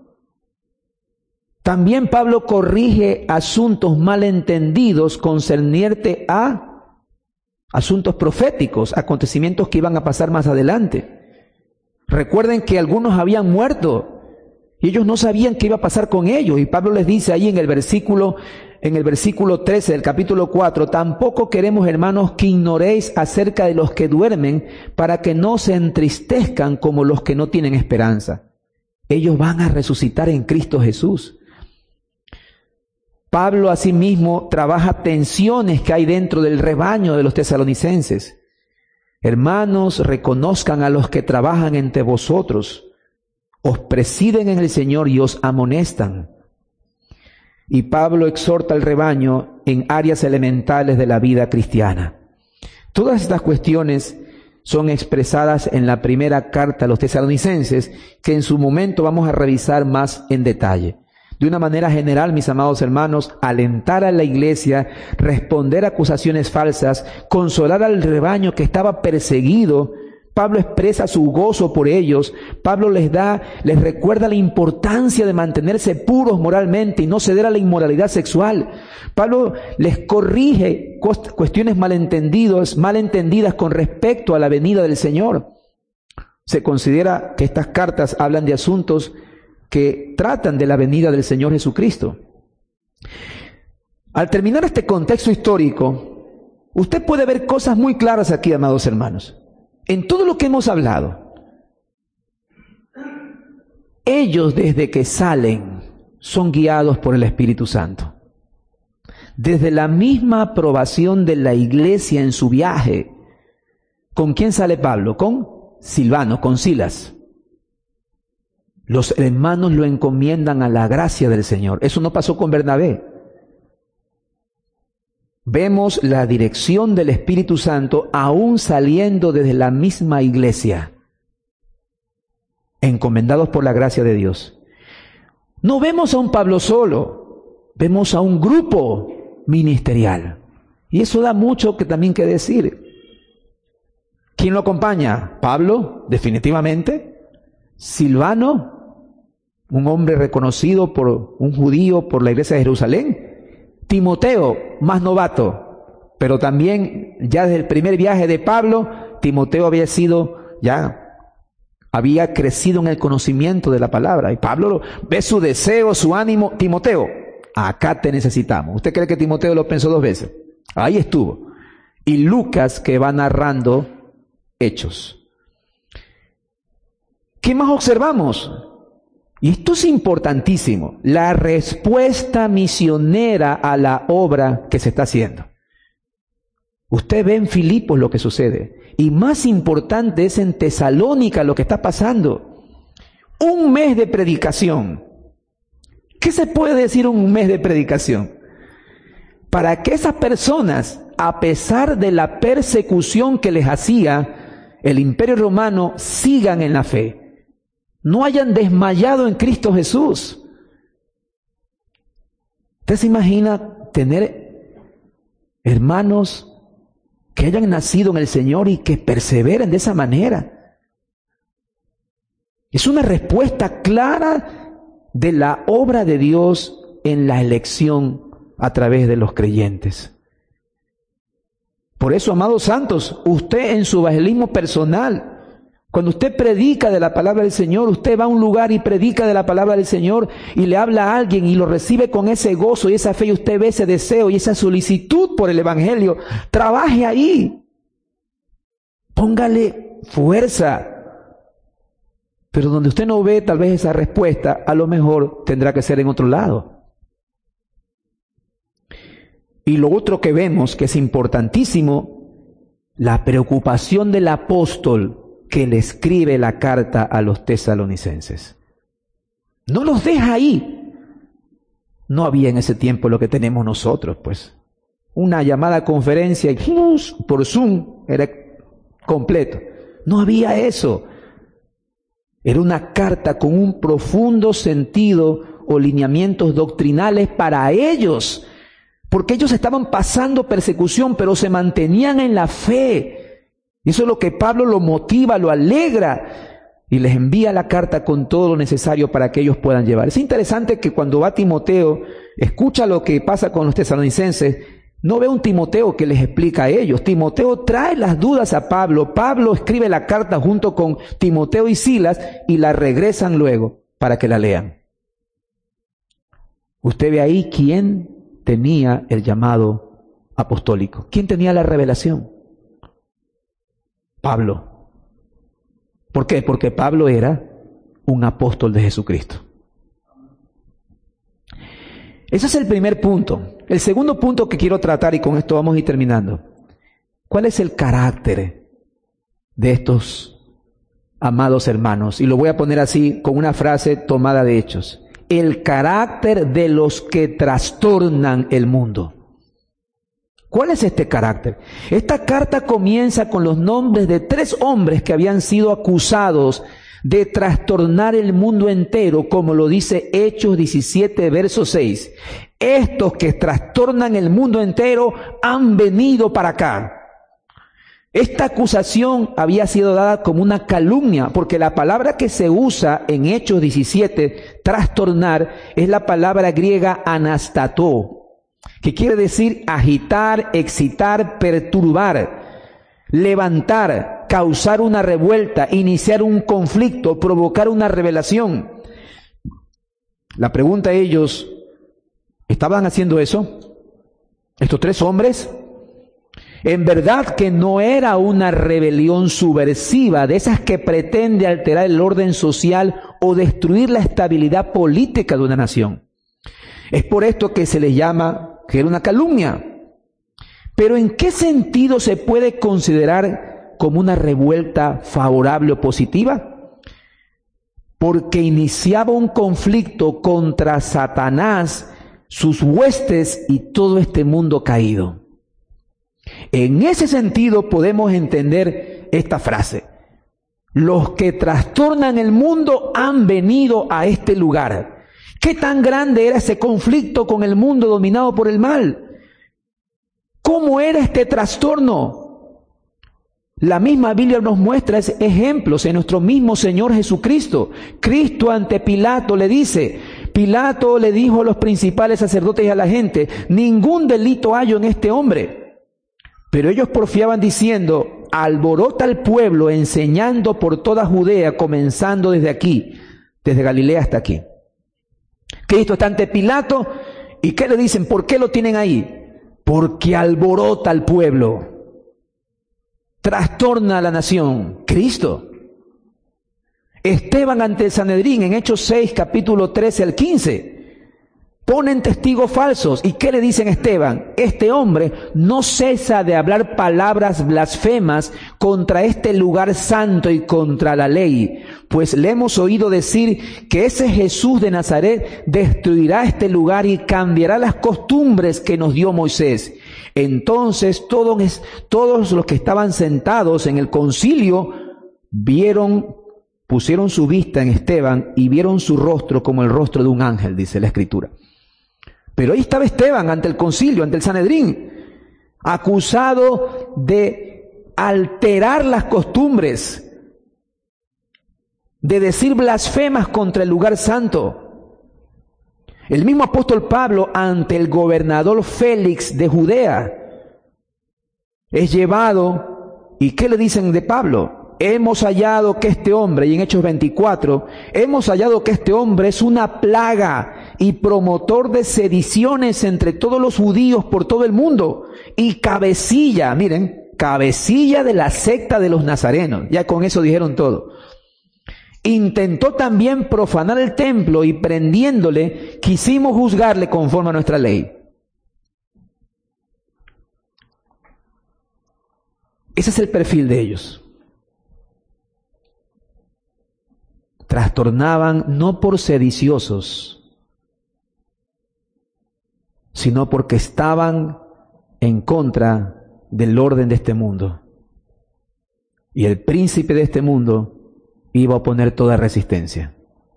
También Pablo corrige asuntos malentendidos concerniente a asuntos proféticos, acontecimientos que iban a pasar más adelante. Recuerden que algunos habían muerto y ellos no sabían qué iba a pasar con ellos. Y Pablo les dice ahí en el versículo 13 del capítulo 4: tampoco queremos, hermanos, que ignoréis acerca de los que duermen, para que no se entristezcan como los que no tienen esperanza. Ellos van a resucitar en Cristo Jesús. Pablo asimismo trabaja tensiones que hay dentro del rebaño de los tesalonicenses. Hermanos, reconozcan a los que trabajan entre vosotros, os presiden en el Señor y os amonestan. Y Pablo exhorta al rebaño en áreas elementales de la vida cristiana. Todas estas cuestiones son expresadas en la primera carta a los tesalonicenses, que en su momento vamos a revisar más en detalle. De una manera general, mis amados hermanos, alentar a la iglesia, responder a acusaciones falsas, consolar al rebaño que estaba perseguido. Pablo expresa su gozo por ellos. Pablo les recuerda la importancia de mantenerse puros moralmente y no ceder a la inmoralidad sexual. Pablo les corrige cuestiones malentendidas con respecto a la venida del Señor. Se considera que estas cartas hablan de asuntos que tratan de la venida del Señor Jesucristo. Al terminar este contexto histórico, usted puede ver cosas muy claras aquí, amados hermanos. En todo lo que hemos hablado, ellos desde que salen son guiados por el Espíritu Santo. Desde la misma aprobación de la iglesia en su viaje, ¿con quién sale Pablo? Con Silvano, con Silas. Los hermanos lo encomiendan a la gracia del Señor. Eso no pasó con Bernabé. Vemos la dirección del Espíritu Santo aún saliendo desde la misma iglesia, encomendados por la gracia de Dios. No vemos a un Pablo solo, vemos a un grupo ministerial. Y eso da mucho también que decir. ¿Quién lo acompaña? Pablo, definitivamente. Silvano, un hombre reconocido por un judío por la iglesia de Jerusalén. Timoteo, más novato, pero también ya desde el primer viaje de Pablo, Timoteo había crecido en el conocimiento de la palabra. Y Pablo ve su deseo, su ánimo. Timoteo, acá te necesitamos. ¿Usted cree que Timoteo lo pensó 2 veces? Ahí estuvo. Y Lucas, que va narrando Hechos. ¿Qué más observamos? Y esto es importantísimo, la respuesta misionera a la obra que se está haciendo. Usted ve en Filipos lo que sucede. Y más importante es en Tesalónica lo que está pasando. Un mes de predicación. ¿Qué se puede decir un mes de predicación? Para que esas personas, a pesar de la persecución que les hacía el Imperio Romano, sigan en la fe. No hayan desmayado en Cristo Jesús. ¿Usted se imagina tener hermanos que hayan nacido en el Señor y que perseveren de esa manera? Es una respuesta clara de la obra de Dios en la elección a través de los creyentes. Por eso, amados santos, usted en su evangelismo personal, cuando usted predica de la palabra del Señor, usted va a un lugar y predica de la palabra del Señor y le habla a alguien y lo recibe con ese gozo y esa fe, y usted ve ese deseo y esa solicitud por el evangelio, trabaje ahí. Póngale fuerza. Pero donde usted no ve tal vez esa respuesta, a lo mejor tendrá que ser en otro lado. Y lo otro que vemos, que es importantísimo, la preocupación del apóstol que le escribe la carta a los tesalonicenses. No los deja ahí. No había en ese tiempo lo que tenemos nosotros, pues. Una llamada conferencia y por Zoom era completo. No había eso. Era una carta con un profundo sentido o lineamientos doctrinales para ellos, porque ellos estaban pasando persecución, pero se mantenían en la fe. Y eso es lo que Pablo lo motiva, lo alegra y les envía la carta con todo lo necesario para que ellos puedan llevar. Es interesante que cuando va Timoteo, escucha lo que pasa con los tesalonicenses, no ve un Timoteo que les explica a ellos. Timoteo trae las dudas a Pablo. Pablo escribe la carta junto con Timoteo y Silas y la regresan luego para que la lean. Usted ve ahí quién tenía el llamado apostólico. ¿Quién tenía la revelación? Pablo. ¿Por qué? Porque Pablo era un apóstol de Jesucristo. Ese es el primer punto. El segundo punto que quiero tratar, y con esto vamos a ir terminando. ¿Cuál es el carácter de estos amados hermanos? Y lo voy a poner así con una frase tomada de Hechos. El carácter de los que trastornan el mundo. ¿Cuál es este carácter? Esta carta comienza con los nombres de 3 hombres que habían sido acusados de trastornar el mundo entero, como lo dice Hechos 17, verso 6. Estos que trastornan el mundo entero han venido para acá. Esta acusación había sido dada como una calumnia, porque la palabra que se usa en Hechos 17, trastornar, es la palabra griega anastató, que quiere decir agitar, excitar, perturbar, levantar, causar una revuelta, iniciar un conflicto, provocar una rebelión. La pregunta a ellos, ¿estaban haciendo eso? ¿Estos 3 hombres? En verdad que no era una rebelión subversiva, de esas que pretende alterar el orden social o destruir la estabilidad política de una nación. Es por esto que se le llama que era una calumnia. Pero ¿en qué sentido se puede considerar como una revuelta favorable o positiva? Porque iniciaba un conflicto contra Satanás, sus huestes y todo este mundo caído. En ese sentido podemos entender esta frase. Los que trastornan el mundo han venido a este lugar. ¿Qué tan grande era ese conflicto con el mundo dominado por el mal? ¿Cómo era este trastorno? La misma Biblia nos muestra ejemplos en nuestro mismo Señor Jesucristo. Cristo ante Pilato le dice, Pilato le dijo a los principales sacerdotes y a la gente, ningún delito hallo en este hombre. Pero ellos porfiaban diciendo, alborota al pueblo enseñando por toda Judea, comenzando desde aquí, desde Galilea hasta aquí. Cristo está ante Pilato, ¿y qué le dicen? ¿Por qué lo tienen ahí? Porque alborota al pueblo, trastorna a la nación. Cristo. Esteban ante el Sanedrín, en Hechos 6, capítulo 13 al 15. Ponen testigos falsos. ¿Y qué le dicen a Esteban? Este hombre no cesa de hablar palabras blasfemas contra este lugar santo y contra la ley. Pues le hemos oído decir que ese Jesús de Nazaret destruirá este lugar y cambiará las costumbres que nos dio Moisés. Entonces todos los que estaban sentados en el concilio pusieron su vista en Esteban y vieron su rostro como el rostro de un ángel, dice la Escritura. Pero ahí estaba Esteban ante el concilio, ante el Sanedrín, acusado de alterar las costumbres, de decir blasfemas contra el lugar santo. El mismo apóstol Pablo ante el gobernador Félix de Judea es llevado, ¿y qué le dicen de Pablo? Hemos hallado que este hombre, y en Hechos 24, hemos hallado que este hombre es una plaga y promotor de sediciones entre todos los judíos por todo el mundo, y cabecilla, miren, cabecilla de la secta de los nazarenos. Ya con eso dijeron todo. Intentó también profanar el templo y prendiéndole, quisimos juzgarle conforme a nuestra ley. Ese es el perfil de ellos. Trastornaban no por sediciosos, sino porque estaban en contra del orden de este mundo. Y el príncipe de este mundo iba a oponer toda resistencia.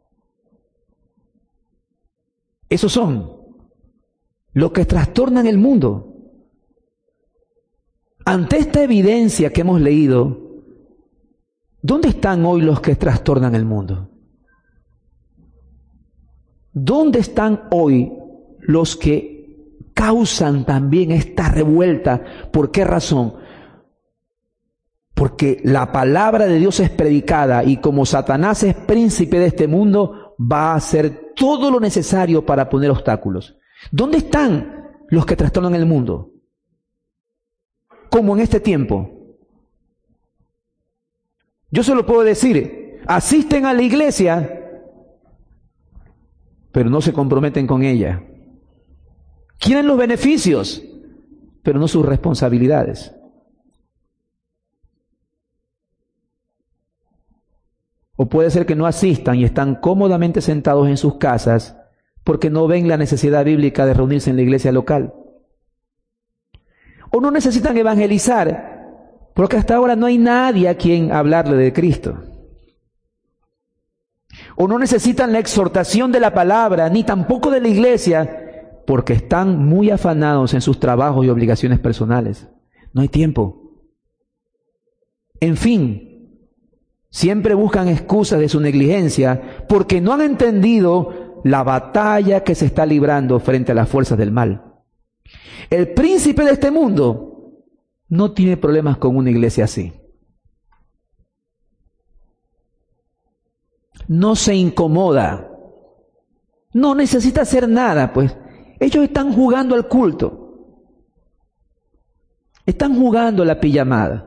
Esos son los que trastornan el mundo. Ante esta evidencia que hemos leído, ¿dónde están hoy los que trastornan el mundo? ¿Dónde están hoy los que causan también esta revuelta? ¿Por qué razón? Porque la palabra de Dios es predicada y como Satanás es príncipe de este mundo, va a hacer todo lo necesario para poner obstáculos. ¿Dónde están los que trastornan el mundo? Como en este tiempo. Yo se lo puedo decir, asisten a la iglesia, pero no se comprometen con ella. Quieren los beneficios, pero no sus responsabilidades. O puede ser que no asistan y están cómodamente sentados en sus casas porque no ven la necesidad bíblica de reunirse en la iglesia local. O no necesitan evangelizar porque hasta ahora no hay nadie a quien hablarle de Cristo. O no necesitan la exhortación de la palabra, ni tampoco de la iglesia, porque están muy afanados en sus trabajos y obligaciones personales. No hay tiempo. En fin, siempre buscan excusas de su negligencia porque no han entendido la batalla que se está librando frente a las fuerzas del mal. El príncipe de este mundo no tiene problemas con una iglesia así. No se incomoda. No necesita hacer nada, pues. Ellos están jugando al culto. Están jugando la pijamada.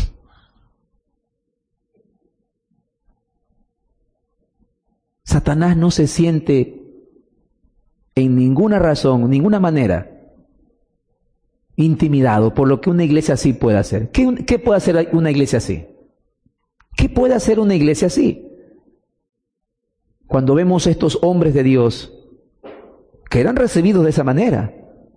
Satanás no se siente en ninguna razón, ninguna manera intimidado por lo que una iglesia así puede hacer. ¿Qué puede hacer una iglesia así? ¿Qué puede hacer una iglesia así? Cuando vemos estos hombres de Dios que eran recibidos de esa manera.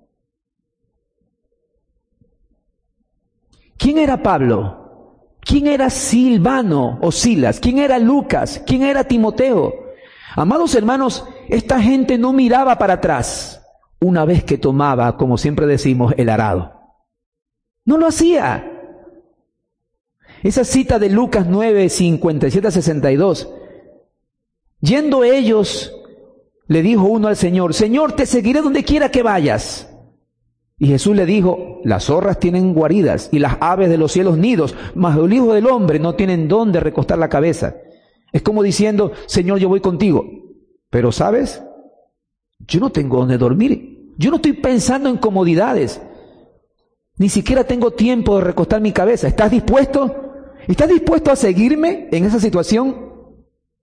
¿Quién era Pablo? ¿Quién era Silvano o Silas? ¿Quién era Lucas? ¿Quién era Timoteo? Amados hermanos, esta gente no miraba para atrás una vez que tomaba, como siempre decimos, el arado. No lo hacía. Esa cita de Lucas 9, 57 a 62. Yendo ellos, le dijo uno al Señor, Señor, te seguiré donde quiera que vayas. Y Jesús le dijo, las zorras tienen guaridas y las aves de los cielos nidos, mas el Hijo del Hombre no tienen dónde recostar la cabeza. Es como diciendo, Señor, yo voy contigo. Pero ¿sabes? Yo no tengo dónde dormir. Yo no estoy pensando en comodidades. Ni siquiera tengo tiempo de recostar mi cabeza. ¿Estás dispuesto? ¿Estás dispuesto a seguirme en esa situación?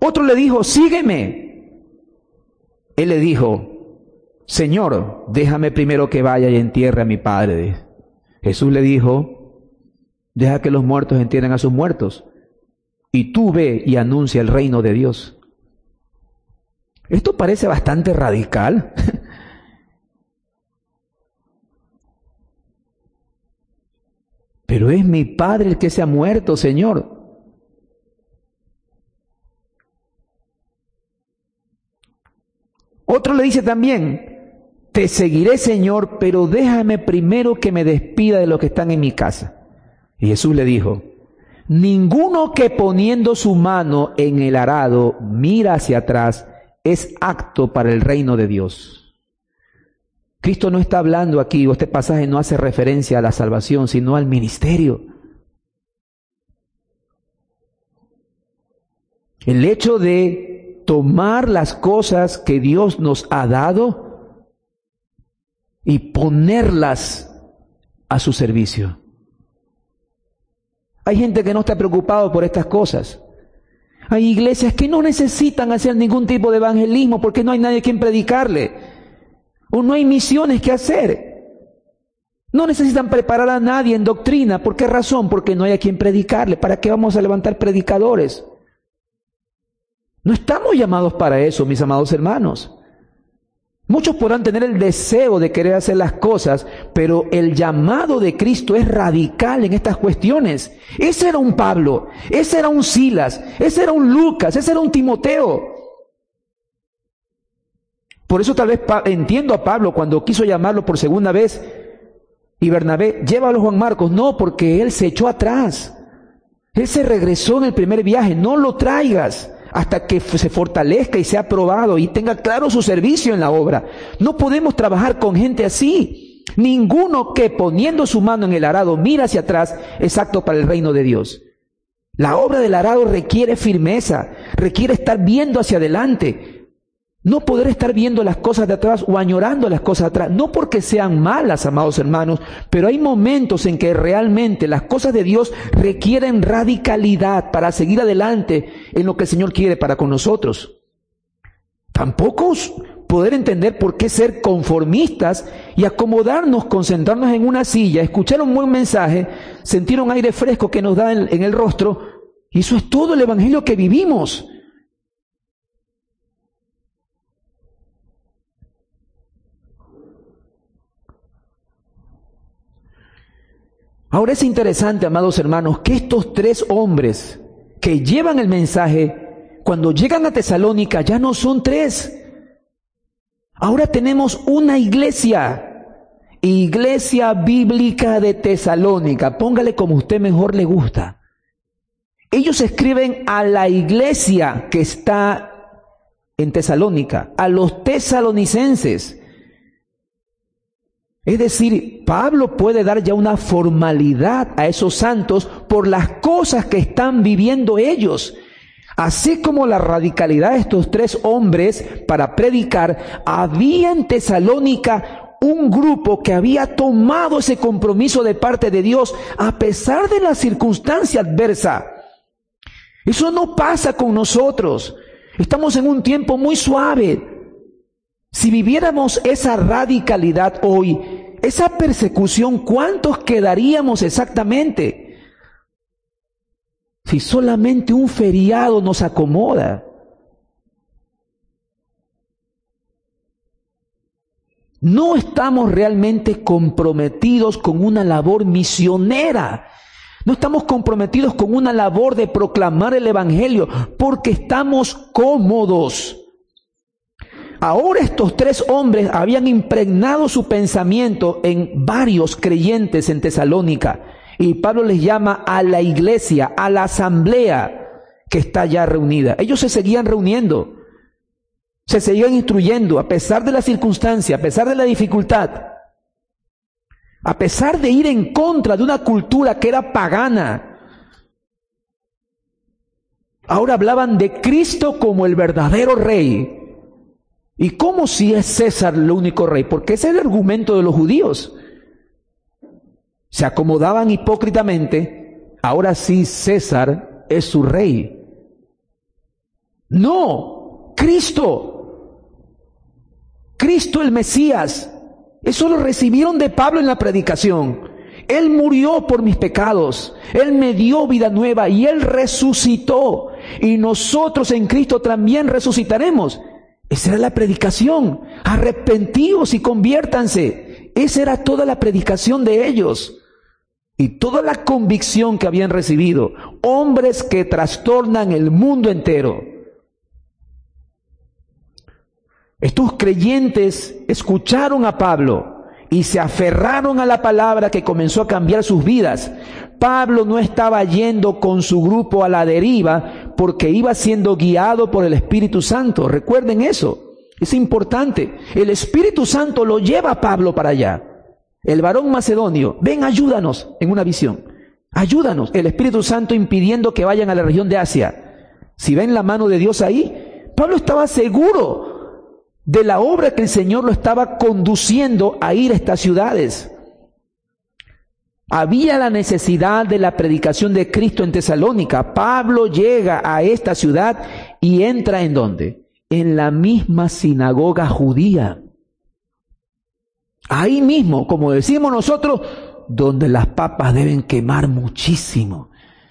Otro le dijo, sígueme. Él le dijo, Señor, déjame primero que vaya y entierre a mi padre. Jesús le dijo, deja que los muertos entierren a sus muertos, y tú ve y anuncia el reino de Dios. Esto parece bastante radical. Pero es mi padre el que se ha muerto, Señor. Otro le dice también, te seguiré, Señor, pero déjame primero que me despida de los que están en mi casa. Y Jesús le dijo, ninguno que poniendo su mano en el arado mira hacia atrás es apto para el reino de Dios. Cristo no está hablando aquí, o este pasaje no hace referencia a la salvación, sino al ministerio. El hecho de tomar las cosas que Dios nos ha dado y ponerlas a su servicio. Hay gente que no está preocupado por estas cosas. Hay iglesias que no necesitan hacer ningún tipo de evangelismo porque no hay nadie a quien predicarle. O no hay misiones que hacer. No necesitan preparar a nadie en doctrina. ¿Por qué razón? Porque no hay a quien predicarle. ¿Para qué vamos a levantar predicadores? No estamos llamados para eso, mis amados hermanos. Muchos podrán tener el deseo de querer hacer las cosas, pero el llamado de Cristo es radical en estas cuestiones. Ese era un Pablo, ese era un Silas, ese era un Lucas, ese era un Timoteo. Por eso tal vez entiendo a Pablo cuando quiso llamarlo por segunda vez y Bernabé, llévalo Juan Marcos. No, porque él se echó atrás. Él se regresó en el primer viaje. No lo traigas hasta que se fortalezca y sea aprobado y tenga claro su servicio en la obra. No podemos trabajar con gente así. Ninguno que poniendo su mano en el arado mira hacia atrás es apto para el reino de Dios. La obra del arado requiere firmeza, requiere estar viendo hacia adelante. No poder estar viendo las cosas de atrás o añorando las cosas de atrás, no porque sean malas, amados hermanos, pero hay momentos en que realmente las cosas de Dios requieren radicalidad para seguir adelante en lo que el Señor quiere para con nosotros. Tampoco poder entender por qué ser conformistas y acomodarnos, concentrarnos en una silla, escuchar un buen mensaje, sentir un aire fresco que nos da en el rostro, y eso es todo el evangelio que vivimos. Ahora es interesante, amados hermanos, que estos tres hombres que llevan el mensaje, cuando llegan a Tesalónica ya no son tres. Ahora tenemos una iglesia, Iglesia Bíblica de Tesalónica. Póngale como usted mejor le gusta. Ellos escriben a la iglesia que está en Tesalónica, a los tesalonicenses. Es decir, Pablo puede dar ya una formalidad a esos santos por las cosas que están viviendo ellos. Así como la radicalidad de estos tres hombres para predicar, había en Tesalónica un grupo que había tomado ese compromiso de parte de Dios a pesar de la circunstancia adversa. Eso no pasa con nosotros. Estamos en un tiempo muy suave. Si viviéramos esa radicalidad hoy, esa persecución, ¿cuántos quedaríamos exactamente? Si solamente un feriado nos acomoda. No estamos realmente comprometidos con una labor misionera. No estamos comprometidos con una labor de proclamar el evangelio porque estamos cómodos. Ahora estos tres hombres habían impregnado su pensamiento en varios creyentes en Tesalónica. Y Pablo les llama a la iglesia, a la asamblea que está ya reunida. Ellos se seguían reuniendo, se seguían instruyendo a pesar de la circunstancia, a pesar de la dificultad, a pesar de ir en contra de una cultura que era pagana. Ahora hablaban de Cristo como el verdadero rey. ¿Y cómo si es César el único rey? Porque ese es el argumento de los judíos. Se acomodaban hipócritamente, ahora sí César es su rey. No, Cristo el Mesías. Eso lo recibieron de Pablo en la predicación. Él murió por mis pecados, Él me dio vida nueva y Él resucitó. Y nosotros en Cristo también resucitaremos. Esa era la predicación. Arrepentíos y conviértanse. Esa era toda la predicación de ellos. Y toda la convicción que habían recibido. Hombres que trastornan el mundo entero. Estos creyentes escucharon a Pablo y se aferraron a la palabra que comenzó a cambiar sus vidas. Pablo no estaba yendo con su grupo a la deriva porque iba siendo guiado por el Espíritu Santo. Recuerden eso, es importante. El Espíritu Santo lo lleva a Pablo para allá. El varón macedonio, ven, ayúdanos en una visión. Ayúdanos. El Espíritu Santo impidiendo que vayan a la región de Asia. Si ven la mano de Dios ahí, Pablo estaba seguro de la obra que el Señor lo estaba conduciendo a ir a estas ciudades. Había la necesidad de la predicación de Cristo en Tesalónica. Pablo llega a esta ciudad y entra ¿en dónde? En la misma sinagoga judía. Ahí mismo, como decimos nosotros, donde las papas deben quemar muchísimo.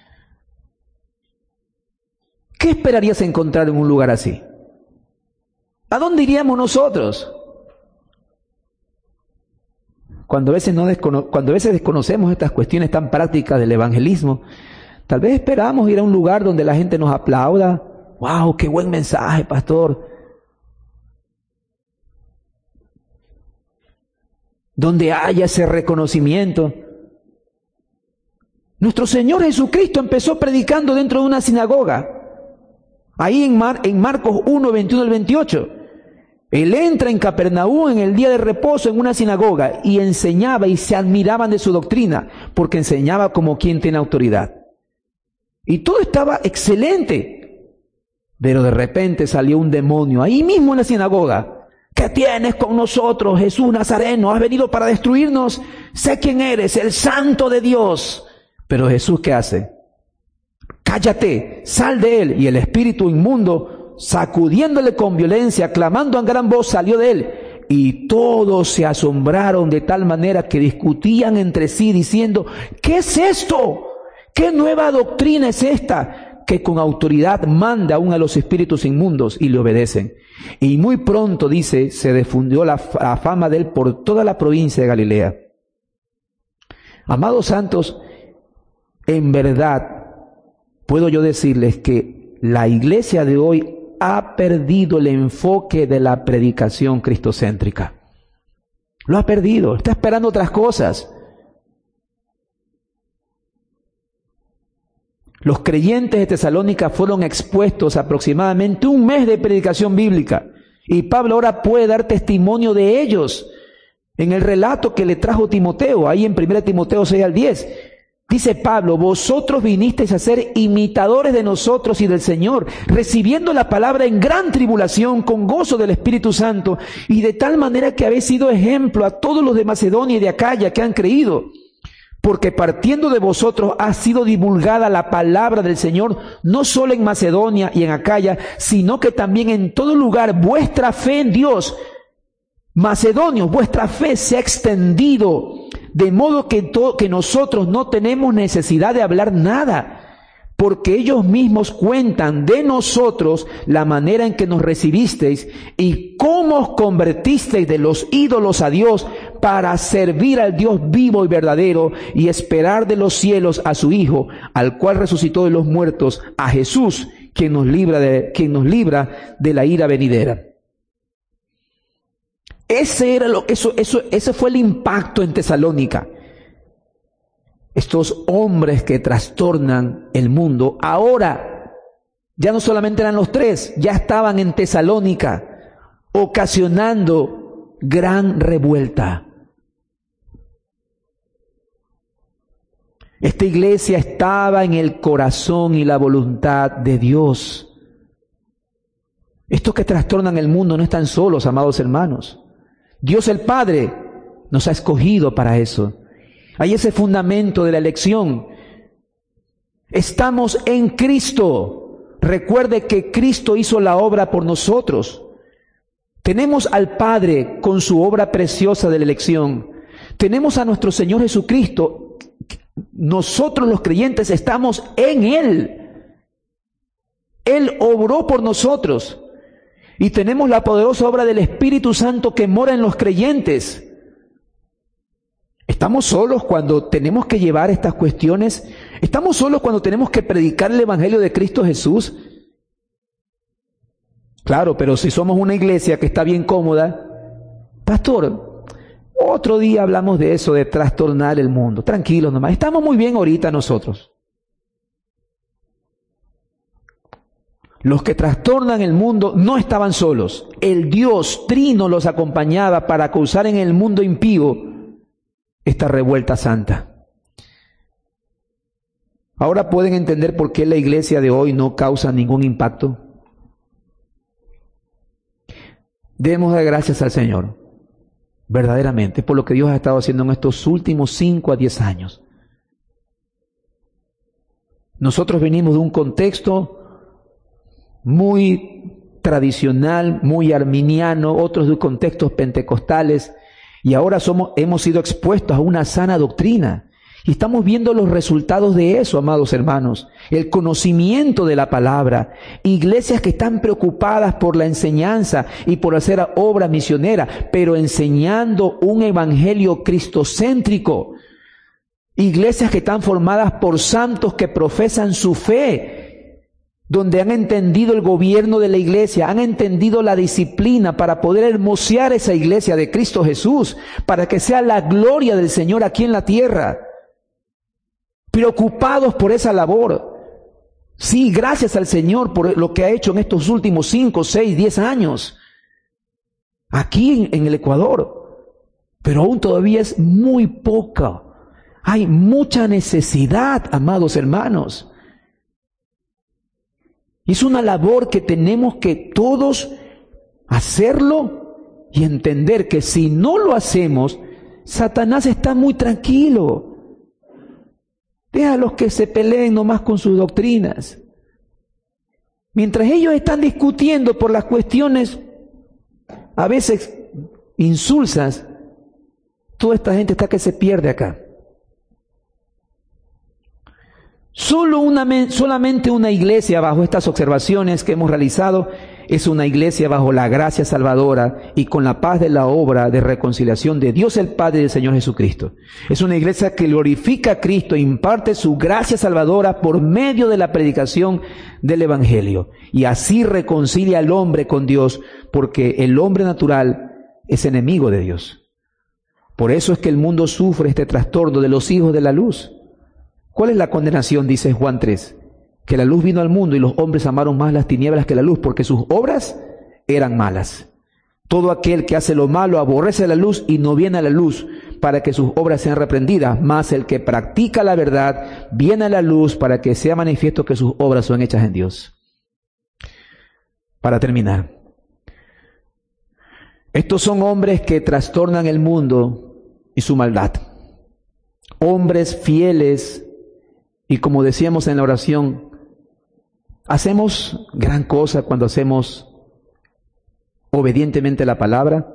¿Qué esperarías encontrar en un lugar así? ¿A dónde iríamos nosotros? Cuando a veces desconocemos estas cuestiones tan prácticas del evangelismo, tal vez esperamos ir a un lugar donde la gente nos aplauda. ¡Wow, qué buen mensaje, pastor! Donde haya ese reconocimiento. Nuestro Señor Jesucristo empezó predicando dentro de una sinagoga. Ahí en Marcos 1, 21 al 28. Él entra en Capernaum en el día de reposo en una sinagoga y enseñaba y se admiraban de su doctrina porque enseñaba como quien tiene autoridad. Y todo estaba excelente. Pero de repente salió un demonio ahí mismo en la sinagoga. ¿Qué tienes con nosotros, Jesús Nazareno? ¿Has venido para destruirnos? Sé quién eres, el Santo de Dios. Pero Jesús, ¿qué hace? Cállate, sal de él. Y el espíritu inmundo, sacudiéndole con violencia, clamando a gran voz, salió de él. Y todos se asombraron de tal manera que discutían entre sí diciendo, ¿qué es esto? ¿Qué nueva doctrina es esta? Que con autoridad manda aún a los espíritus inmundos y le obedecen. Y muy pronto, dice, se difundió la fama de él por toda la provincia de Galilea. Amados santos, en verdad, puedo yo decirles que la iglesia de hoy ha perdido el enfoque de la predicación cristocéntrica. Lo ha perdido, está esperando otras cosas. Los creyentes de Tesalónica fueron expuestos a aproximadamente un mes de predicación bíblica. Y Pablo ahora puede dar testimonio de ellos en el relato que le trajo Timoteo, ahí en 1 Timoteo 6 al 10. Dice Pablo, vosotros vinisteis a ser imitadores de nosotros y del Señor, recibiendo la palabra en gran tribulación, con gozo del Espíritu Santo, y de tal manera que habéis sido ejemplo a todos los de Macedonia y de Acaya que han creído. Porque partiendo de vosotros ha sido divulgada la palabra del Señor, no solo en Macedonia y en Acaya, sino que también en todo lugar vuestra fe en Dios, macedonios, vuestra fe se ha extendido, de modo que nosotros no tenemos necesidad de hablar nada, porque ellos mismos cuentan de nosotros la manera en que nos recibisteis y cómo os convertisteis de los ídolos a Dios para servir al Dios vivo y verdadero y esperar de los cielos a su Hijo, al cual resucitó de los muertos, a Jesús, quien nos libra de la ira venidera. Ese fue el impacto en Tesalónica. Estos hombres que trastornan el mundo, ahora ya no solamente eran los tres, ya estaban en Tesalónica, ocasionando gran revuelta. Esta iglesia estaba en el corazón y la voluntad de Dios. Estos que trastornan el mundo no están solos, amados hermanos. Dios el Padre nos ha escogido para eso. Hay ese fundamento de la elección. Estamos en Cristo. recuerde que Cristo hizo la obra por nosotros. Tenemos al Padre con su obra preciosa de la elección. Tenemos a nuestro Señor Jesucristo. Nosotros los creyentes estamos en Él. Él obró por nosotros. Y tenemos la poderosa obra del Espíritu Santo que mora en los creyentes. ¿Estamos solos cuando tenemos que llevar estas cuestiones? ¿Estamos solos cuando tenemos que predicar el Evangelio de Cristo Jesús? Claro, pero si somos una iglesia que está bien cómoda, pastor, otro día hablamos de eso, de trastornar el mundo. Tranquilos nomás, estamos muy bien ahorita nosotros. Los que trastornan el mundo no estaban solos. El Dios Trino los acompañaba para causar en el mundo impío esta revuelta santa. Ahora pueden entender por qué la iglesia de hoy no causa ningún impacto. Debemos dar gracias al Señor, verdaderamente, por lo que Dios ha estado haciendo en estos últimos 5 a 10 años. Nosotros venimos de un contexto muy tradicional, muy arminiano, otros de contextos pentecostales, y ahora hemos sido expuestos a una sana doctrina. Y estamos viendo los resultados de eso, amados hermanos. El conocimiento de la palabra. Iglesias que están preocupadas por la enseñanza y por hacer obra misionera, pero enseñando un evangelio cristocéntrico. Iglesias que están formadas por santos que profesan su fe, donde han entendido el gobierno de la iglesia, han entendido la disciplina para poder hermosear esa iglesia de Cristo Jesús, para que sea la gloria del Señor aquí en la tierra. Preocupados por esa labor. Sí, gracias al Señor por lo que ha hecho en estos últimos 5, 6, 10 años. Aquí en el Ecuador. Pero aún todavía es muy poca. Hay mucha necesidad, amados hermanos. Es una labor que tenemos que todos hacerlo y entender que si no lo hacemos, Satanás está muy tranquilo. Déjalos que se peleen nomás con sus doctrinas. Mientras ellos están discutiendo por las cuestiones a veces insulsas, toda esta gente está que se pierde acá. Solamente una iglesia bajo estas observaciones que hemos realizado es una iglesia bajo la gracia salvadora y con la paz de la obra de reconciliación de Dios el Padre y del Señor Jesucristo. Es una iglesia que glorifica a Cristo e imparte su gracia salvadora por medio de la predicación del Evangelio. Y así reconcilia al hombre con Dios, porque el hombre natural es enemigo de Dios. Por eso es que el mundo sufre este trastorno de los hijos de la luz. ¿Cuál es la condenación? Dice Juan 3. Que la luz vino al mundo y los hombres amaron más las tinieblas que la luz, porque sus obras eran malas. Todo aquel que hace lo malo aborrece la luz y no viene a la luz para que sus obras sean reprendidas. Mas el que practica la verdad viene a la luz para que sea manifiesto que sus obras son hechas en Dios. Para terminar, estos son hombres que trastornan el mundo y su maldad. Hombres fieles. Y como decíamos en la oración, hacemos gran cosa cuando hacemos obedientemente la palabra.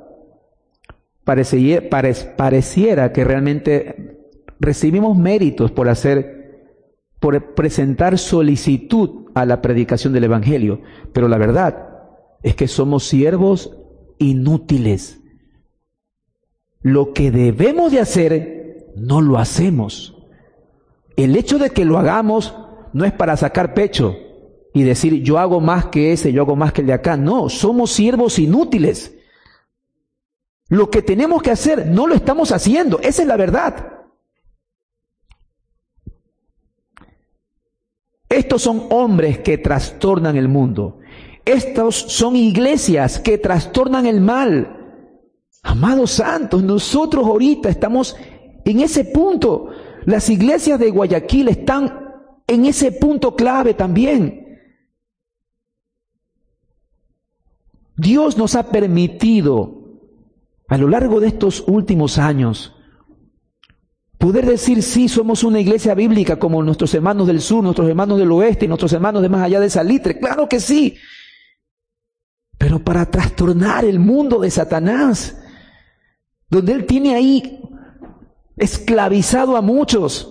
Pareciera que realmente recibimos méritos por presentar solicitud a la predicación del Evangelio. Pero la verdad es que somos siervos inútiles. Lo que debemos de hacer, no lo hacemos. El hecho de que lo hagamos no es para sacar pecho y decir yo hago más que ese, yo hago más que el de acá. No, somos siervos inútiles. Lo que tenemos que hacer no lo estamos haciendo. Esa es la verdad. Estos son hombres que trastornan el mundo. Estos son iglesias que trastornan el mal. Amados santos, nosotros ahorita estamos en ese punto. Las iglesias de Guayaquil están en ese punto clave también. Dios nos ha permitido a lo largo de estos últimos años Poder decir, sí, somos una iglesia bíblica como nuestros hermanos del sur, nuestros hermanos del oeste y nuestros hermanos de más allá de Salitre. Claro que sí. Pero para trastornar el mundo de Satanás, donde él tiene ahí esclavizado a muchos.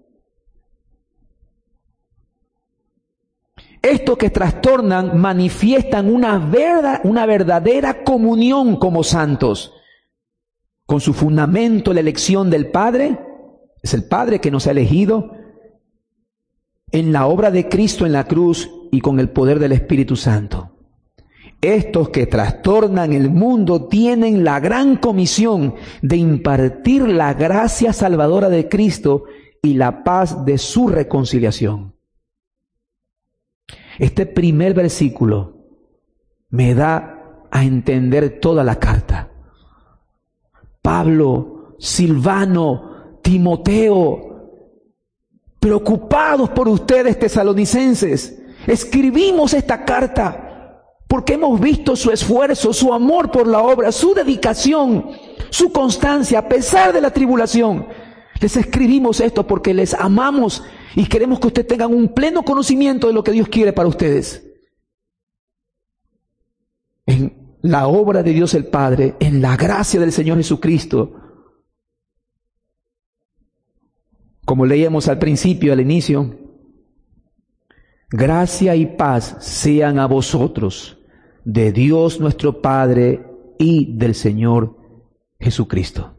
Estos que trastornan manifiestan una verdadera comunión como santos. Con su fundamento, la elección del Padre, es el Padre que nos ha elegido, en la obra de Cristo en la cruz y con el poder del Espíritu Santo. Estos que trastornan el mundo tienen la gran comisión de impartir la gracia salvadora de Cristo y la paz de su reconciliación. Este primer versículo me da a entender toda la carta. Pablo, Silvano, Timoteo, preocupados por ustedes tesalonicenses, escribimos esta carta porque hemos visto su esfuerzo, su amor por la obra, su dedicación, su constancia a pesar de la tribulación. Les escribimos esto porque les amamos y queremos que ustedes tengan un pleno conocimiento de lo que Dios quiere para ustedes. En la obra de Dios el Padre, en la gracia del Señor Jesucristo. Como leíamos al principio, al inicio, gracia y paz sean a vosotros, de Dios nuestro Padre y del Señor Jesucristo.